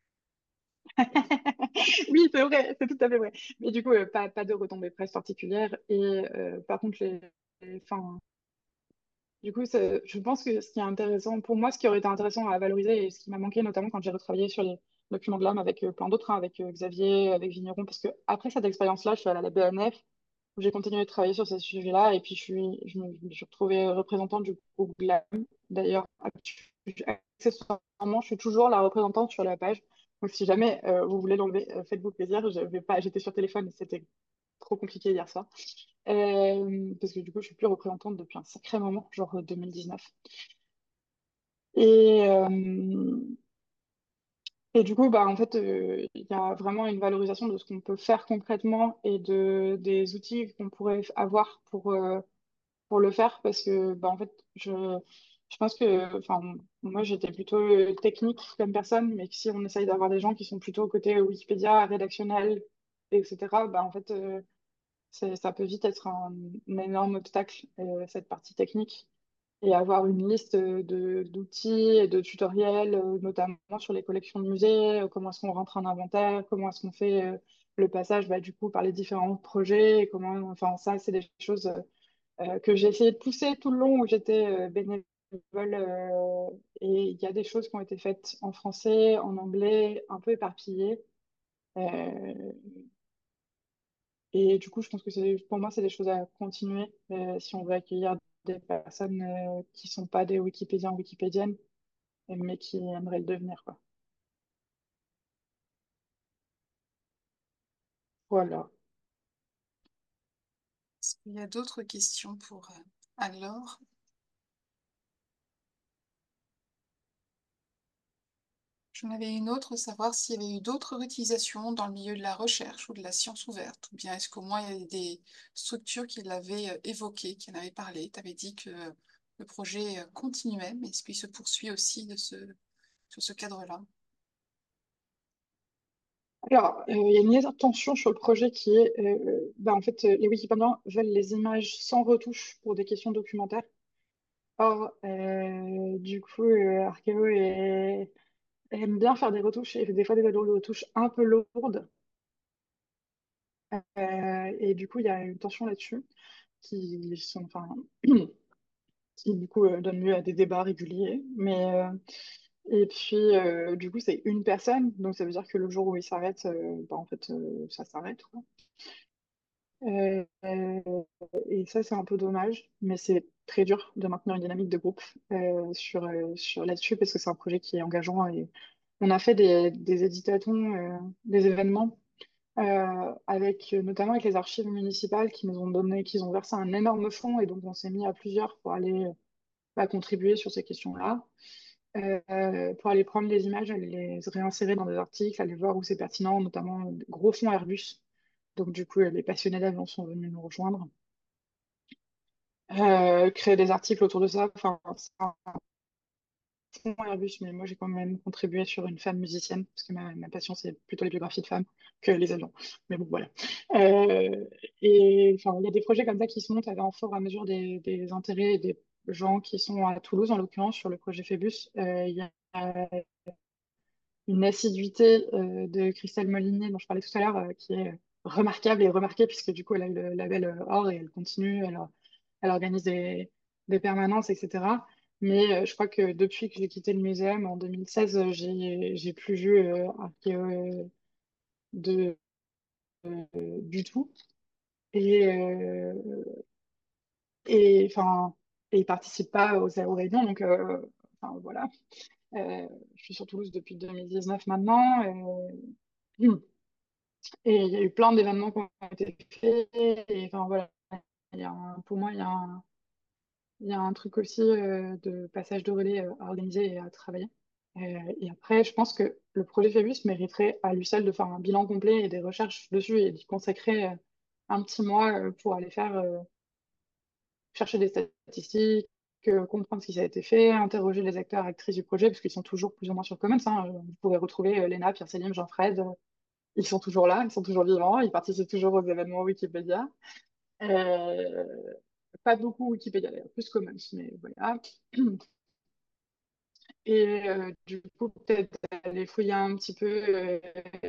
Oui, c'est vrai, c'est tout à fait vrai. Mais du coup, euh, pas, pas de retombées presse particulières. Et euh, par contre, les, les- enfin, du coup, c'est- je pense que ce qui est intéressant, pour moi, ce qui aurait été intéressant à valoriser et ce qui m'a manqué, notamment quand j'ai retravaillé sur les documents de l'âme avec euh, plein d'autres, hein, avec euh, Xavier, avec Vigneron, parce que après cette expérience-là, je suis allée à la B N F, où j'ai continué de travailler sur ces sujets-là, et puis je suis, je me, je me suis retrouvée représentante du groupe GLAM. D'ailleurs, actu- accessoirement, je suis toujours la représentante sur la page. Donc, si jamais euh, vous voulez l'enlever, euh, faites-vous plaisir. Je vais pas, j'étais sur téléphone et c'était trop compliqué hier soir. Euh, parce que du coup, je suis plus représentante depuis un sacré moment, genre euh, deux mille dix-neuf. Et, euh, et du coup, bah, en fait, euh, il y a vraiment une valorisation de ce qu'on peut faire concrètement et de, des outils qu'on pourrait avoir pour, euh, pour le faire. Parce que, bah, en fait, je, je pense que, enfin, moi, j'étais plutôt euh, technique comme personne, mais que si on essaye d'avoir des gens qui sont plutôt côté Wikipédia, rédactionnel, et cetera, bah, en fait, euh, c'est- ça peut vite être un, un énorme obstacle, euh, cette partie technique. Et avoir une liste de, d'outils et de tutoriels, euh, notamment sur les collections de musées, euh, comment est-ce qu'on rentre un inventaire, comment est-ce qu'on fait euh, le passage bah, du coup par les différents projets, et comment, enfin ça c'est des choses euh, que j'ai essayé de pousser tout le long où j'étais euh, bénévole, euh, et il y a des choses qui ont été faites en français, en anglais, un peu éparpillées. Euh, et du coup, je pense que c'est, pour moi, c'est des choses à continuer euh, si on veut accueillir des personnes euh, qui sont pas des Wikipédiens ou Wikipédiennes, mais qui aimeraient le devenir, quoi. Voilà. Est-ce qu'il y a d'autres questions pour euh, Anne-Laure? J'en avais une autre, savoir s'il y avait eu d'autres réutilisations dans le milieu de la recherche ou de la science ouverte, ou bien est-ce qu'au moins il y avait des structures qui l'avaient euh, évoqué, qui en avaient parlé. Tu avais dit que euh, le projet euh, continuait, mais est-ce qu'il se poursuit aussi de ce, sur ce cadre-là? Alors, euh, il y a une légère tension sur le projet qui est, euh, bah, en fait, euh, les Wikipédiens veulent les images sans retouche pour des questions documentaires. Or, euh, du coup, euh, Archéo est- aime bien faire des retouches et des fois des retouches un peu lourdes. Euh, et du coup, il y a une tension là-dessus qui sont, enfin, qui du coup euh, donne lieu à des débats réguliers. Mais euh, et puis euh, du coup, c'est une personne, donc ça veut dire que le jour où il s'arrête, euh, bah, en fait, euh, ça s'arrête, quoi. Euh, euh, et ça, c'est un peu dommage, mais c'est très dur de maintenir une dynamique de groupe euh, sur, euh, sur là-dessus parce que c'est un projet qui est engageant et on a fait des, des éditatons, euh, des événements euh, avec notamment avec les archives municipales qui nous ont donné, qui ont versé un énorme fonds et donc on s'est mis à plusieurs pour aller euh, bah, contribuer sur ces questions-là. euh, pour aller prendre les images, aller les réinsérer dans des articles, aller voir où c'est pertinent, notamment euh, gros fonds Airbus. Donc du coup, euh, les passionnés d'avion sont venus nous rejoindre. Euh, créer des articles autour de ça. Enfin, c'est un fond Airbus, mais moi j'ai quand même contribué sur une femme musicienne, parce que ma, ma passion c'est plutôt les biographies de femmes que les avions. Mais bon, voilà. Euh, et enfin, il y a des projets comme ça qui se montent au fur et à mesure des, des intérêts et des gens qui sont à Toulouse, en l'occurrence, sur le projet Phébus. Euh, Il y a une assiduité euh, de Christelle Molinier, dont je parlais tout à l'heure, euh, qui est remarquable et remarquée, puisque du coup, elle a eu le label euh, Or et elle continue, elle, elle organise des, des permanences, et cetera. Mais euh, je crois que depuis que j'ai quitté le muséum en deux mille seize, euh, j'ai, j'ai plus vu euh, Archéo euh, de, euh, du tout. Et, euh, et enfin, et il participe pas aux, aux réunions, donc euh, enfin, voilà. Euh, je suis sur Toulouse depuis deux mille dix-neuf maintenant. euh, Et il y a eu plein d'événements qui ont été faits. Et enfin, voilà. Il y a un- pour moi, il y a un, il y a un truc aussi euh, de passage de relais euh, à organiser et à travailler. Euh, et après, je pense que le projet Phébus mériterait à lui seul de faire un bilan complet et des recherches dessus et d'y consacrer euh, un petit mois euh, pour aller faire euh, chercher des statistiques, euh, comprendre ce qui a été fait, interroger les acteurs et actrices du projet, parce qu'ils sont toujours plus ou moins sur Commons, hein. Vous pouvez retrouver euh, Léna, Pierre Selim, Jean-Fred. Ils sont toujours là, ils sont toujours vivants, ils participent toujours aux événements Wikipédia. Euh, Pas beaucoup Wikipédia d'ailleurs, plus Commons, mais voilà. Et euh, du coup, peut-être aller fouiller un petit peu euh,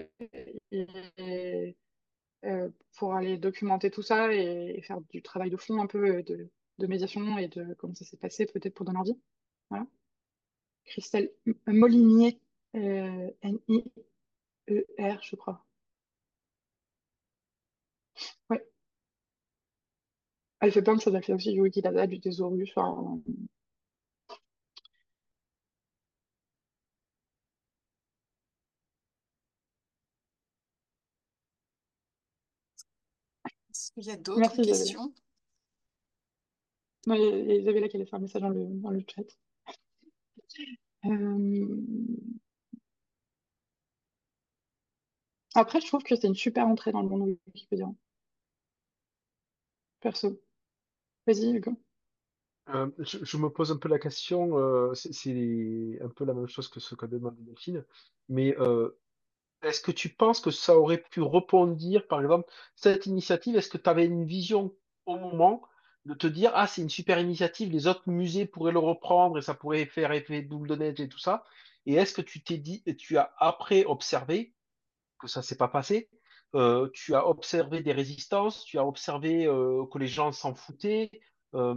et, euh, pour aller documenter tout ça et, et faire du travail de fond un peu euh, de, de médiation et de comment ça s'est passé, peut-être pour donner envie. Voilà. Christelle M- Molinier, euh, N I E R, je crois. Ouais. Elle fait plein de choses, elle fait aussi du Wikidata, du Thesaurus, enfin, Est-ce qu'il y a d'autres merci Isabella. questions? Non, il y a il y a Isabella qui allait faire un message dans le, dans le chat. Euh, Après, je trouve que c'est une super entrée dans le monde Wikipédia, perso. Vas-y, Hugo. Euh, je, je me pose un peu la question, euh, c'est c'est un peu la même chose que ce qu'a demandé Delphine, mais euh, est-ce que tu penses que ça aurait pu rebondir, par exemple, cette initiative, est-ce que tu avais une vision au moment de te dire, ah, c'est une super initiative, les autres musées pourraient le reprendre et ça pourrait faire effet boule de neige et tout ça, et est-ce que tu t'es dit, et tu as après observé que ça s'est pas passé, euh, tu as observé des résistances, tu as observé euh, que les gens s'en foutaient, euh,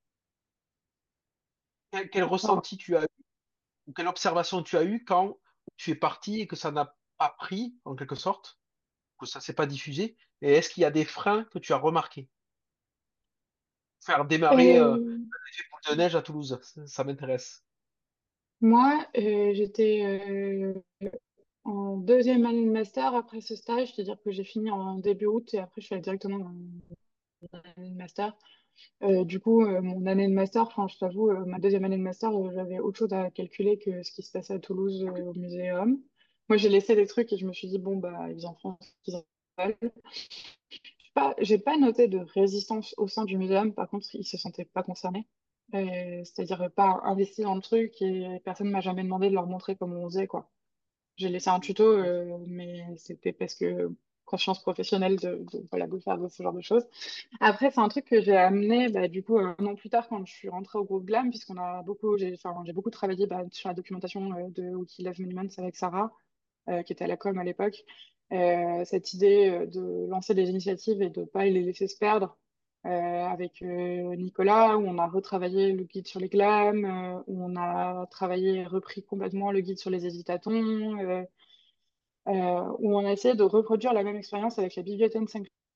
quel, quel Alors, ressenti tu as eu, ou quelle observation tu as eu quand tu es parti et que ça n'a pas pris, en quelque sorte, que ça s'est pas diffusé, et est-ce qu'il y a des freins que tu as remarqués? Faire démarrer euh, euh, l'effet boule de neige à Toulouse, ça, ça m'intéresse. moi, euh, j'étais euh, en deuxième année de master après ce stage, c'est-à-dire que j'ai fini en début août et après je suis allée directement dans l'année de master. Euh, du coup, euh, mon année de master, enfin, je t'avoue, euh, ma deuxième année de master, euh, j'avais autre chose à calculer que ce qui se passait à Toulouse euh, au muséum. Moi, j'ai laissé des trucs et je me suis dit, bon, bah, ils en font ce qu'ils en veulent. Pas, j'ai pas noté de résistance au sein du muséum, par contre, ils se sentaient pas concernés. Euh, c'est-à-dire pas investi dans le truc et personne m'a jamais demandé de leur montrer comment on faisait, quoi. J'ai laissé un tuto, euh, mais c'était parce que conscience professionnelle de, de, voilà, de faire de ce genre de choses. Après, c'est un truc que j'ai amené, bah, du coup, un an plus tard, quand je suis rentrée au groupe Glam, puisqu'on a beaucoup, j'ai, enfin, j'ai beaucoup travaillé bah, sur la documentation euh, de Wiki Love Monuments avec Sarah, euh, qui était à la com à l'époque. Euh, cette idée euh, de lancer des initiatives et de pas les laisser se perdre. Euh, avec euh, Nicolas, où on a retravaillé le guide sur les glams, euh, où on a travaillé et repris complètement le guide sur les hésitatons, euh, euh, où on a essayé de reproduire la même expérience avec la bibliothèque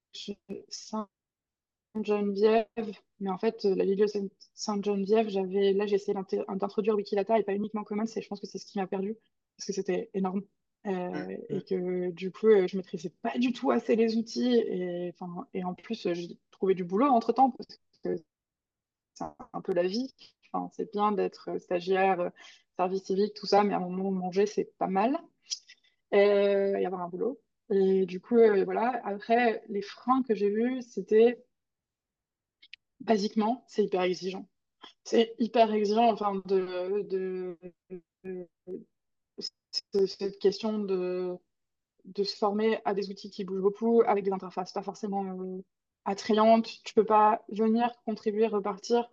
Sainte-Geneviève. Mais en fait, euh, la bibliothèque Sainte-Geneviève, j'avais, là, j'ai essayé d'inté- d'introduire Wikidata et pas uniquement Commons, et je pense que c'est ce qui m'a perdu, parce que c'était énorme. Mm, Euh, et mm. que du coup, euh, je maîtrisais pas du tout assez les outils. Et, enfin, et en plus, euh, j'ai trouvé du boulot entre-temps, parce que c'est un peu la vie. Enfin, c'est bien d'être stagiaire, euh, service civique, tout ça, mais à un moment, manger, c'est pas mal. Euh, y avoir un boulot. Et du coup, euh, voilà. Après, les freins que j'ai vus, c'était basiquement, c'est hyper exigeant. C'est hyper exigeant, enfin, de, de, de- de- cette question de, de se former à des outils qui bougent beaucoup, avec des interfaces pas forcément euh, attrayantes. Tu peux pas venir, contribuer, repartir.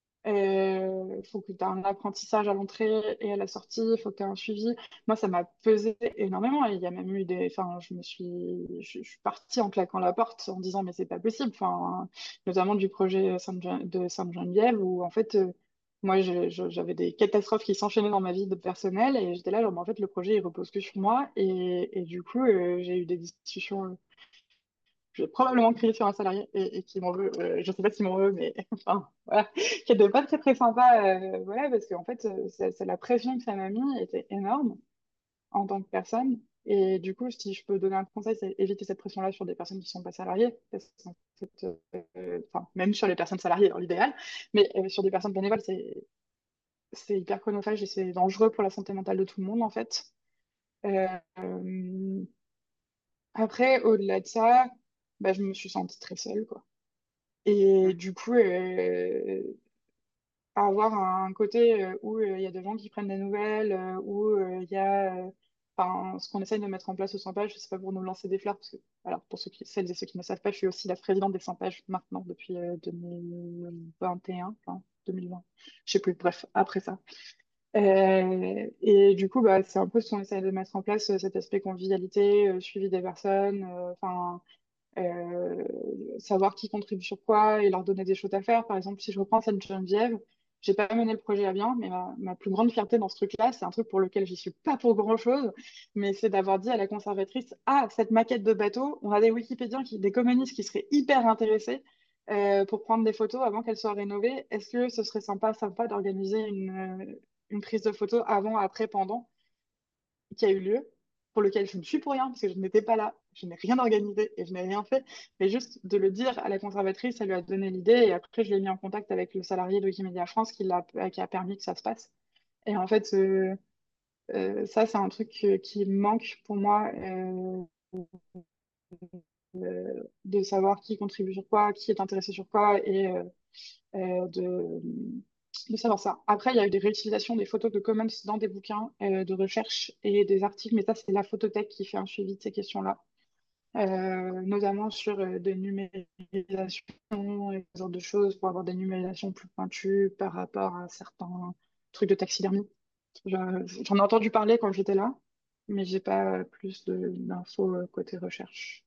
Il faut que tu aies un apprentissage à l'entrée et à la sortie, il faut que tu aies un suivi. Moi, ça m'a pesé énormément. Et il y a même eu des. Enfin, je me suis, je, je suis partie en claquant la porte en disant, mais c'est pas possible. Enfin, notamment du projet Sainte- de Sainte-Geneviève où, en fait, euh, moi, je- je- j'avais des catastrophes qui s'enchaînaient dans ma vie de personnel et j'étais là, genre, mais en fait, le projet, il repose que sur moi. Et, et du coup, euh, j'ai eu des discussions. Je vais probablement crier sur un salarié et, et qui m'en veut. Euh, je sais pas s'il m'en veut, mais enfin, voilà. Qui n'était pas très très sympa. Euh, voilà, parce qu'en fait, euh, c'est c'est la pression que ça m'a mis était énorme en tant que personne. Et du coup, si je peux donner un conseil, c'est éviter cette pression-là sur des personnes qui ne sont pas salariées. Parce qu'en fait, euh, enfin, même sur les personnes salariées dans l'idéal, mais euh, sur des personnes bénévoles, c'est c'est hyper chronophage et c'est dangereux pour la santé mentale de tout le monde, en fait. Euh, euh, Après, au-delà de ça, bah, je me suis sentie très seule, quoi. Et du coup, euh, avoir un côté euh, où euh, il y a des gens qui prennent des nouvelles, euh, où euh, il y a euh, enfin, ce qu'on essaye de mettre en place au Saint-Page, je sais pas pour nous lancer des fleurs, parce que, alors, pour ceux qui, celles et ceux qui ne savent pas, je suis aussi la présidente des Saint-Pages maintenant depuis euh, deux mille vingt et un, enfin deux mille vingt, je sais plus, bref, après ça. Euh, et du coup, bah, c'est un peu ce qu'on essaye de mettre en place, euh, cet aspect convivialité, euh, suivi des personnes, euh, enfin euh, savoir qui contribue sur quoi et leur donner des choses à faire. Par exemple, si je reprends cette Geneviève, j'ai pas mené le projet à bien, mais ma, ma plus grande fierté dans ce truc-là, c'est un truc pour lequel j'y suis pas pour grand-chose, mais c'est d'avoir dit à la conservatrice, ah, cette maquette de bateau, on a des Wikipédiens, qui, des communistes qui seraient hyper intéressés euh, pour prendre des photos avant qu'elle soit rénovée. Est-ce que ce serait sympa, sympa d'organiser une, euh, une prise de photos avant, après, pendant? Qui a eu lieu, pour lequel je ne suis pour rien, parce que je n'étais pas là, je n'ai rien organisé et je n'ai rien fait, mais juste de le dire à la conservatrice, ça lui a donné l'idée, et après je l'ai mis en contact avec le salarié de Wikimedia France qui, l'a, qui a permis que ça se passe. Et en fait, euh, euh, ça, c'est un truc euh, qui manque pour moi, euh, euh, de savoir qui contribue sur quoi, qui est intéressé sur quoi, et euh, euh, de, de savoir ça. Après, il y a eu des réutilisations des photos de Commons dans des bouquins euh, de recherche et des articles, mais ça, c'est la photothèque qui fait un suivi de ces questions-là, euh, notamment sur euh, des numérisations et ce genre de choses pour avoir des numérisations plus pointues par rapport à certains trucs de taxidermie. Je- J'en ai entendu parler quand j'étais là, mais j'ai pas plus de- d'infos euh, côté recherche.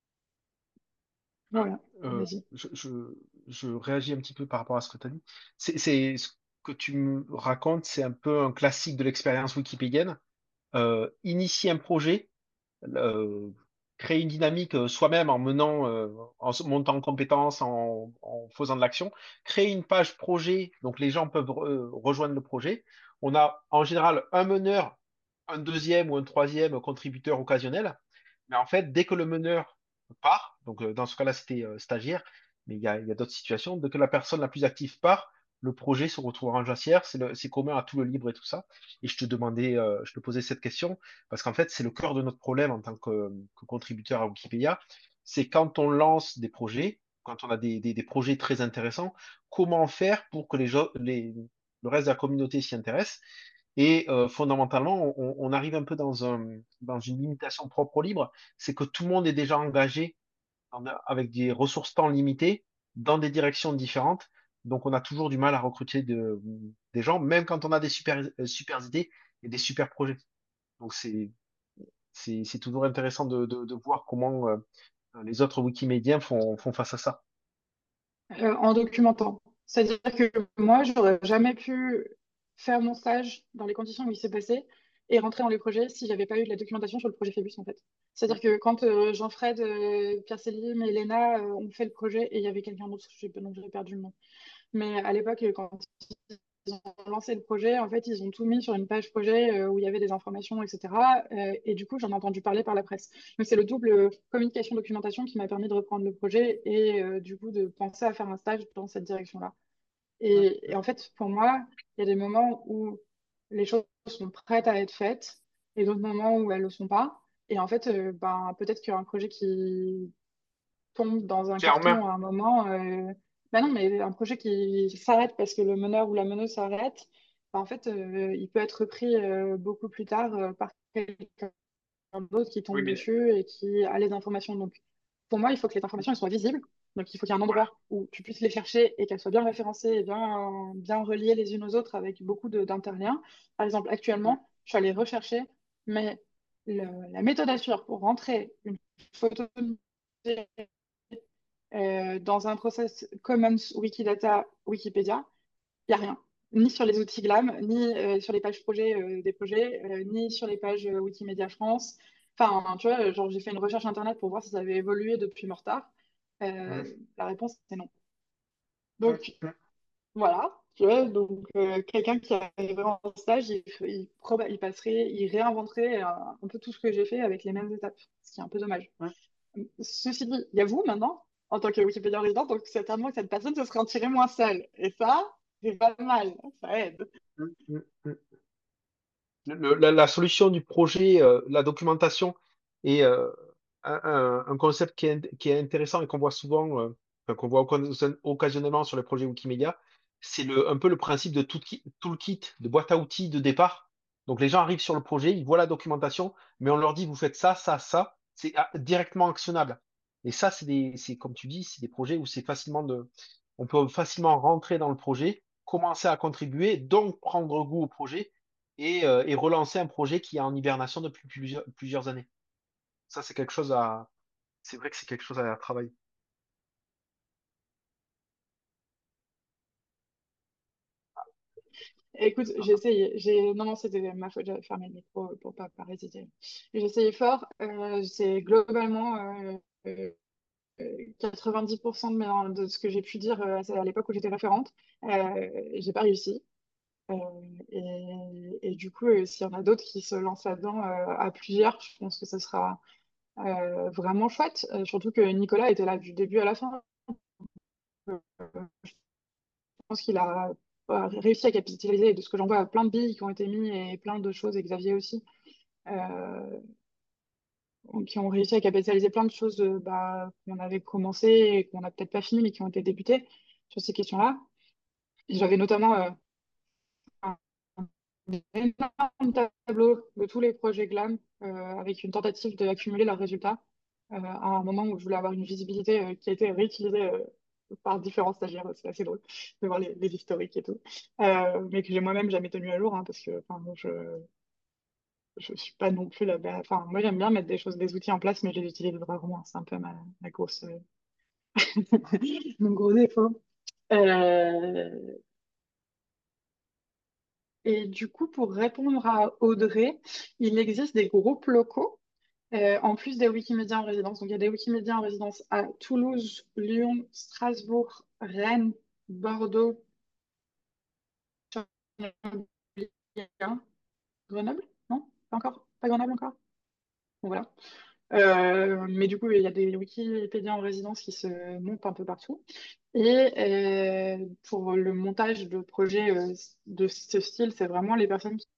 Euh, Voilà, euh, vas-y. je, je, je réagis un petit peu par rapport à ce que tu as dit. C'est, c'est, ce que tu me racontes, c'est un peu un classique de l'expérience wikipédienne. Euh, initier un projet, euh, créer une dynamique euh, soi-même en menant, euh, en se- montant en compétences, en, en faisant de l'action, créer une page projet, donc les gens peuvent re- rejoindre le projet. On a en général un meneur, un deuxième ou un troisième contributeur occasionnel, mais en fait, dès que le meneur part, donc euh, dans ce cas-là, c'était euh, stagiaire, mais il y a, il y a d'autres situations, dès que la personne la plus active part, le projet se retrouve en jachère, c'est le- c'est commun à tout le libre et tout ça. Et je te demandais, euh, je te posais cette question parce qu'en fait, c'est le cœur de notre problème en tant que, que contributeur à Wikipédia. C'est quand on lance des projets, quand on a des, des, des projets très intéressants, comment faire pour que les, gens- les, le reste de la communauté s'y intéresse. Et euh, fondamentalement, on, on arrive un peu dans un, dans une limitation propre au libre, c'est que tout le monde est déjà engagé en- avec des ressources temps limitées dans des directions différentes. Donc, on a toujours du mal à recruter de, des gens, même quand on a des super, euh, super idées et des super projets. Donc, c'est, c'est, c'est toujours intéressant de, de, de voir comment euh, les autres Wikimédiens font, font face à ça. Euh, en documentant. C'est-à-dire que moi, j'aurais jamais pu faire mon stage dans les conditions où il s'est passé et rentrer dans les projets si j'avais pas eu de la documentation sur le projet Phébus, en fait. C'est-à-dire que quand euh, Jean-Fred, euh, Pierre Célim et Léna euh, ont fait le projet, et il y avait quelqu'un d'autre, j'ai donc j'ai perdu le nom. Mais à l'époque, quand ils ont lancé le projet, en fait, ils ont tout mis sur une page projet euh, où il y avait des informations, et cetera. Euh, et du coup, j'en ai entendu parler par la presse. Donc, c'est le double euh, communication-documentation qui m'a permis de reprendre le projet et euh, du coup de penser à faire un stage dans cette direction-là. Et, et en fait, pour moi, il y a des moments où les choses sont prêtes à être faites et d'autres moments où elles ne le sont pas. Et en fait, euh, ben, peut-être qu'un projet qui tombe dans un Clé en main. carton à un moment, euh, ben non, mais un projet qui s'arrête parce que le meneur ou la meneuse s'arrête, ben, en fait, euh, il peut être repris euh, beaucoup plus tard euh, par quelqu'un d'autre qui Oui, tombe mais dessus et qui a les informations. Donc, pour moi, il faut que les informations elles soient visibles. Donc, il faut qu'il y ait un voilà. endroit où tu puisses les chercher et qu'elles soient bien référencées et bien, bien reliées les unes aux autres avec beaucoup de- d'interliens. Par exemple, Mm. actuellement, je suis allée rechercher, mais le- la méthode à suivre pour rentrer une photo euh, dans un process Commons Wikidata Wikipédia, il n'y a rien. Ni sur les outils GLAM, ni euh, sur les pages projets euh, des projets, euh, ni sur les pages euh, Wikimedia France. Enfin, tu vois, genre, j'ai fait une recherche internet pour voir si ça avait évolué depuis mon retard. Mm. Euh, la réponse, c'est non. Mm. Donc, Mm. voilà. Tu vois, donc, euh, quelqu'un qui arriverait en stage, il, il, proba- il passerait, il réinventerait euh, un peu tout ce que j'ai fait avec les mêmes étapes, ce qui est un peu dommage. Mm. Ceci dit, il y a vous maintenant, en tant que Wikipédia résident, donc certainement que cette personne se serait en tirée moins seule. Et ça, c'est pas mal, ça aide. Mm. Mm. Mm. Le- la, la solution du projet, euh, la documentation est euh, un, un- un concept qui est, qui est intéressant et qu'on voit souvent, euh, enfin, qu'on voit occasion- occasionnellement sur les projets Wikimedia. C'est le, un peu le principe de tout, ki- toolkit, de boîte à outils de départ. Donc les gens arrivent sur le projet, ils voient la documentation, mais on leur dit vous faites ça, ça, ça. C'est ah, directement actionnable. Et ça, c'est des, c'est comme tu dis, c'est des projets où c'est facilement de, on peut facilement rentrer dans le projet, commencer à contribuer, donc prendre goût au projet et, euh, et relancer un projet qui est en hibernation depuis plusieurs, plusieurs années. Ça, c'est quelque chose à, c'est vrai que c'est quelque chose à travailler. Écoute, j'ai essayé. J'ai... Non, non, c'était ma faute, j'avais fermé le micro pour pas, pas résister. J'ai essayé fort. Euh, c'est globalement euh, euh, quatre-vingt-dix pour cent de, mes- de ce que j'ai pu dire euh, à l'époque où j'étais référente. Euh, j'ai pas réussi. Euh, et, et du coup, euh, s'il y en a d'autres qui se lancent là-dedans euh, à plusieurs, je pense que ce sera euh, vraiment chouette. Euh, surtout que Nicolas était là du début à la fin. Euh, je pense qu'il a euh, réussi à capitaliser et de ce que j'en vois, plein de billes qui ont été mis et plein de choses, et Xavier aussi, euh, qui ont réussi à capitaliser plein de choses euh, bah, qu'on avait commencé et qu'on n'a peut-être pas fini, mais qui ont été débutées sur ces questions-là. Et j'avais notamment euh, un énorme tableau de tous les projets GLAM euh, avec une tentative d'accumuler leurs résultats euh, à un moment où je voulais avoir une visibilité euh, qui a été réutilisée euh, par différents stagiaires. C'est assez drôle de voir les, les historiques et tout. Euh, mais que j'ai moi-même jamais tenu à jour hein, parce que enfin, je je suis pas non plus la... bah, enfin, moi, j'aime bien mettre des choses, des outils en place, mais je les utilise rarement. C'est un peu ma, ma grosse... euh, mon gros défaut. Euh, Et du coup, pour répondre à Audrey, il existe des groupes locaux, euh, en plus des Wikimédias en résidence. Donc, il y a des Wikimédias en résidence à Toulouse, Lyon, Strasbourg, Rennes, Bordeaux, Grenoble? Non? Pas encore? Pas Grenoble encore? Bon, voilà. Euh, mais du coup, il y a des Wikipédias en résidence qui se montent un peu partout. Et euh, pour le montage de projets euh, de ce style, c'est vraiment les personnes qui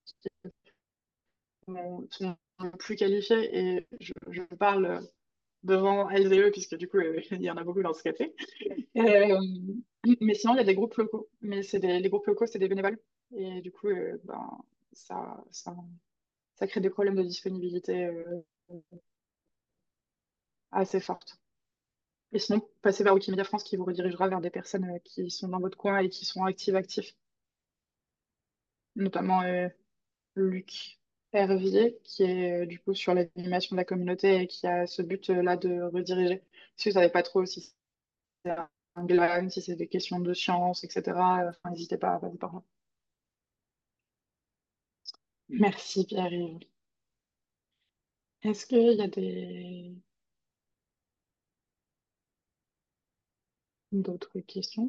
sont sont plus qualifiées. Et je, je parle devant elles et eux, puisque du coup, euh, il y en a beaucoup dans ce café. Euh, mais sinon, il y a des groupes locaux. Mais c'est des, les groupes locaux, c'est des bénévoles. Et du coup, euh, ben, ça, ça, ça crée des problèmes de disponibilité euh, assez fortes. Et sinon, passez vers Wikimedia France qui vous redirigera vers des personnes euh, qui sont dans votre coin et qui sont actives, actifs. Notamment euh, Luc Hervier, qui est euh, du coup sur l'animation de la communauté et qui a ce but-là de rediriger. Si vous savez pas trop si c'est un glam, si c'est des questions de science, et cetera, euh, enfin, n'hésitez pas à passer par là. Merci Pierre-Yves. Est-ce qu'il y a des... d'autres questions?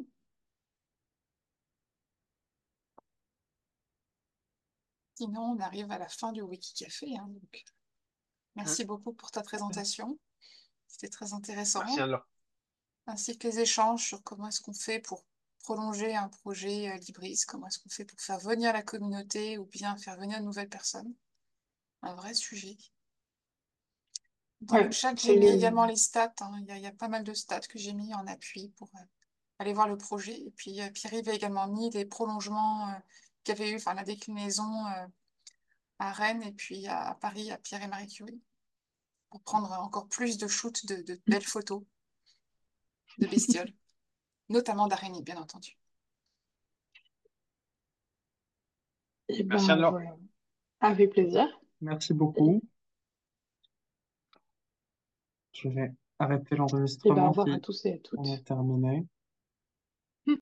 Sinon, on arrive à la fin du Wikicafé, hein, donc Mm. merci beaucoup pour ta présentation. C'était très Merci intéressant, Anne-Laure. ainsi que les échanges sur comment est-ce qu'on fait pour prolonger un projet euh, Libris? Comment est-ce qu'on fait pour faire venir la communauté ou bien faire venir de nouvelles personnes? Un vrai sujet. Dans le Ouais, chat, j'ai c'est mis le... également les stats, hein. Il y a, il y a pas mal de stats que j'ai mis en appui pour euh, aller voir le projet. Et puis euh, Pierre-Yves a également mis les prolongements euh, qu'il y avait eu, enfin la déclinaison euh, à Rennes et puis à, à Paris, à Pierre et Marie Curie, pour prendre encore plus de shoots de, de belles photos de bestioles, notamment d'araignées, bien entendu. Eh Merci ben, Anne-Laure. voilà. Avec plaisir. Merci Et, beaucoup. Je vais arrêter et ben, au l'enregistrement revoir à si tous et à on a toutes. terminé.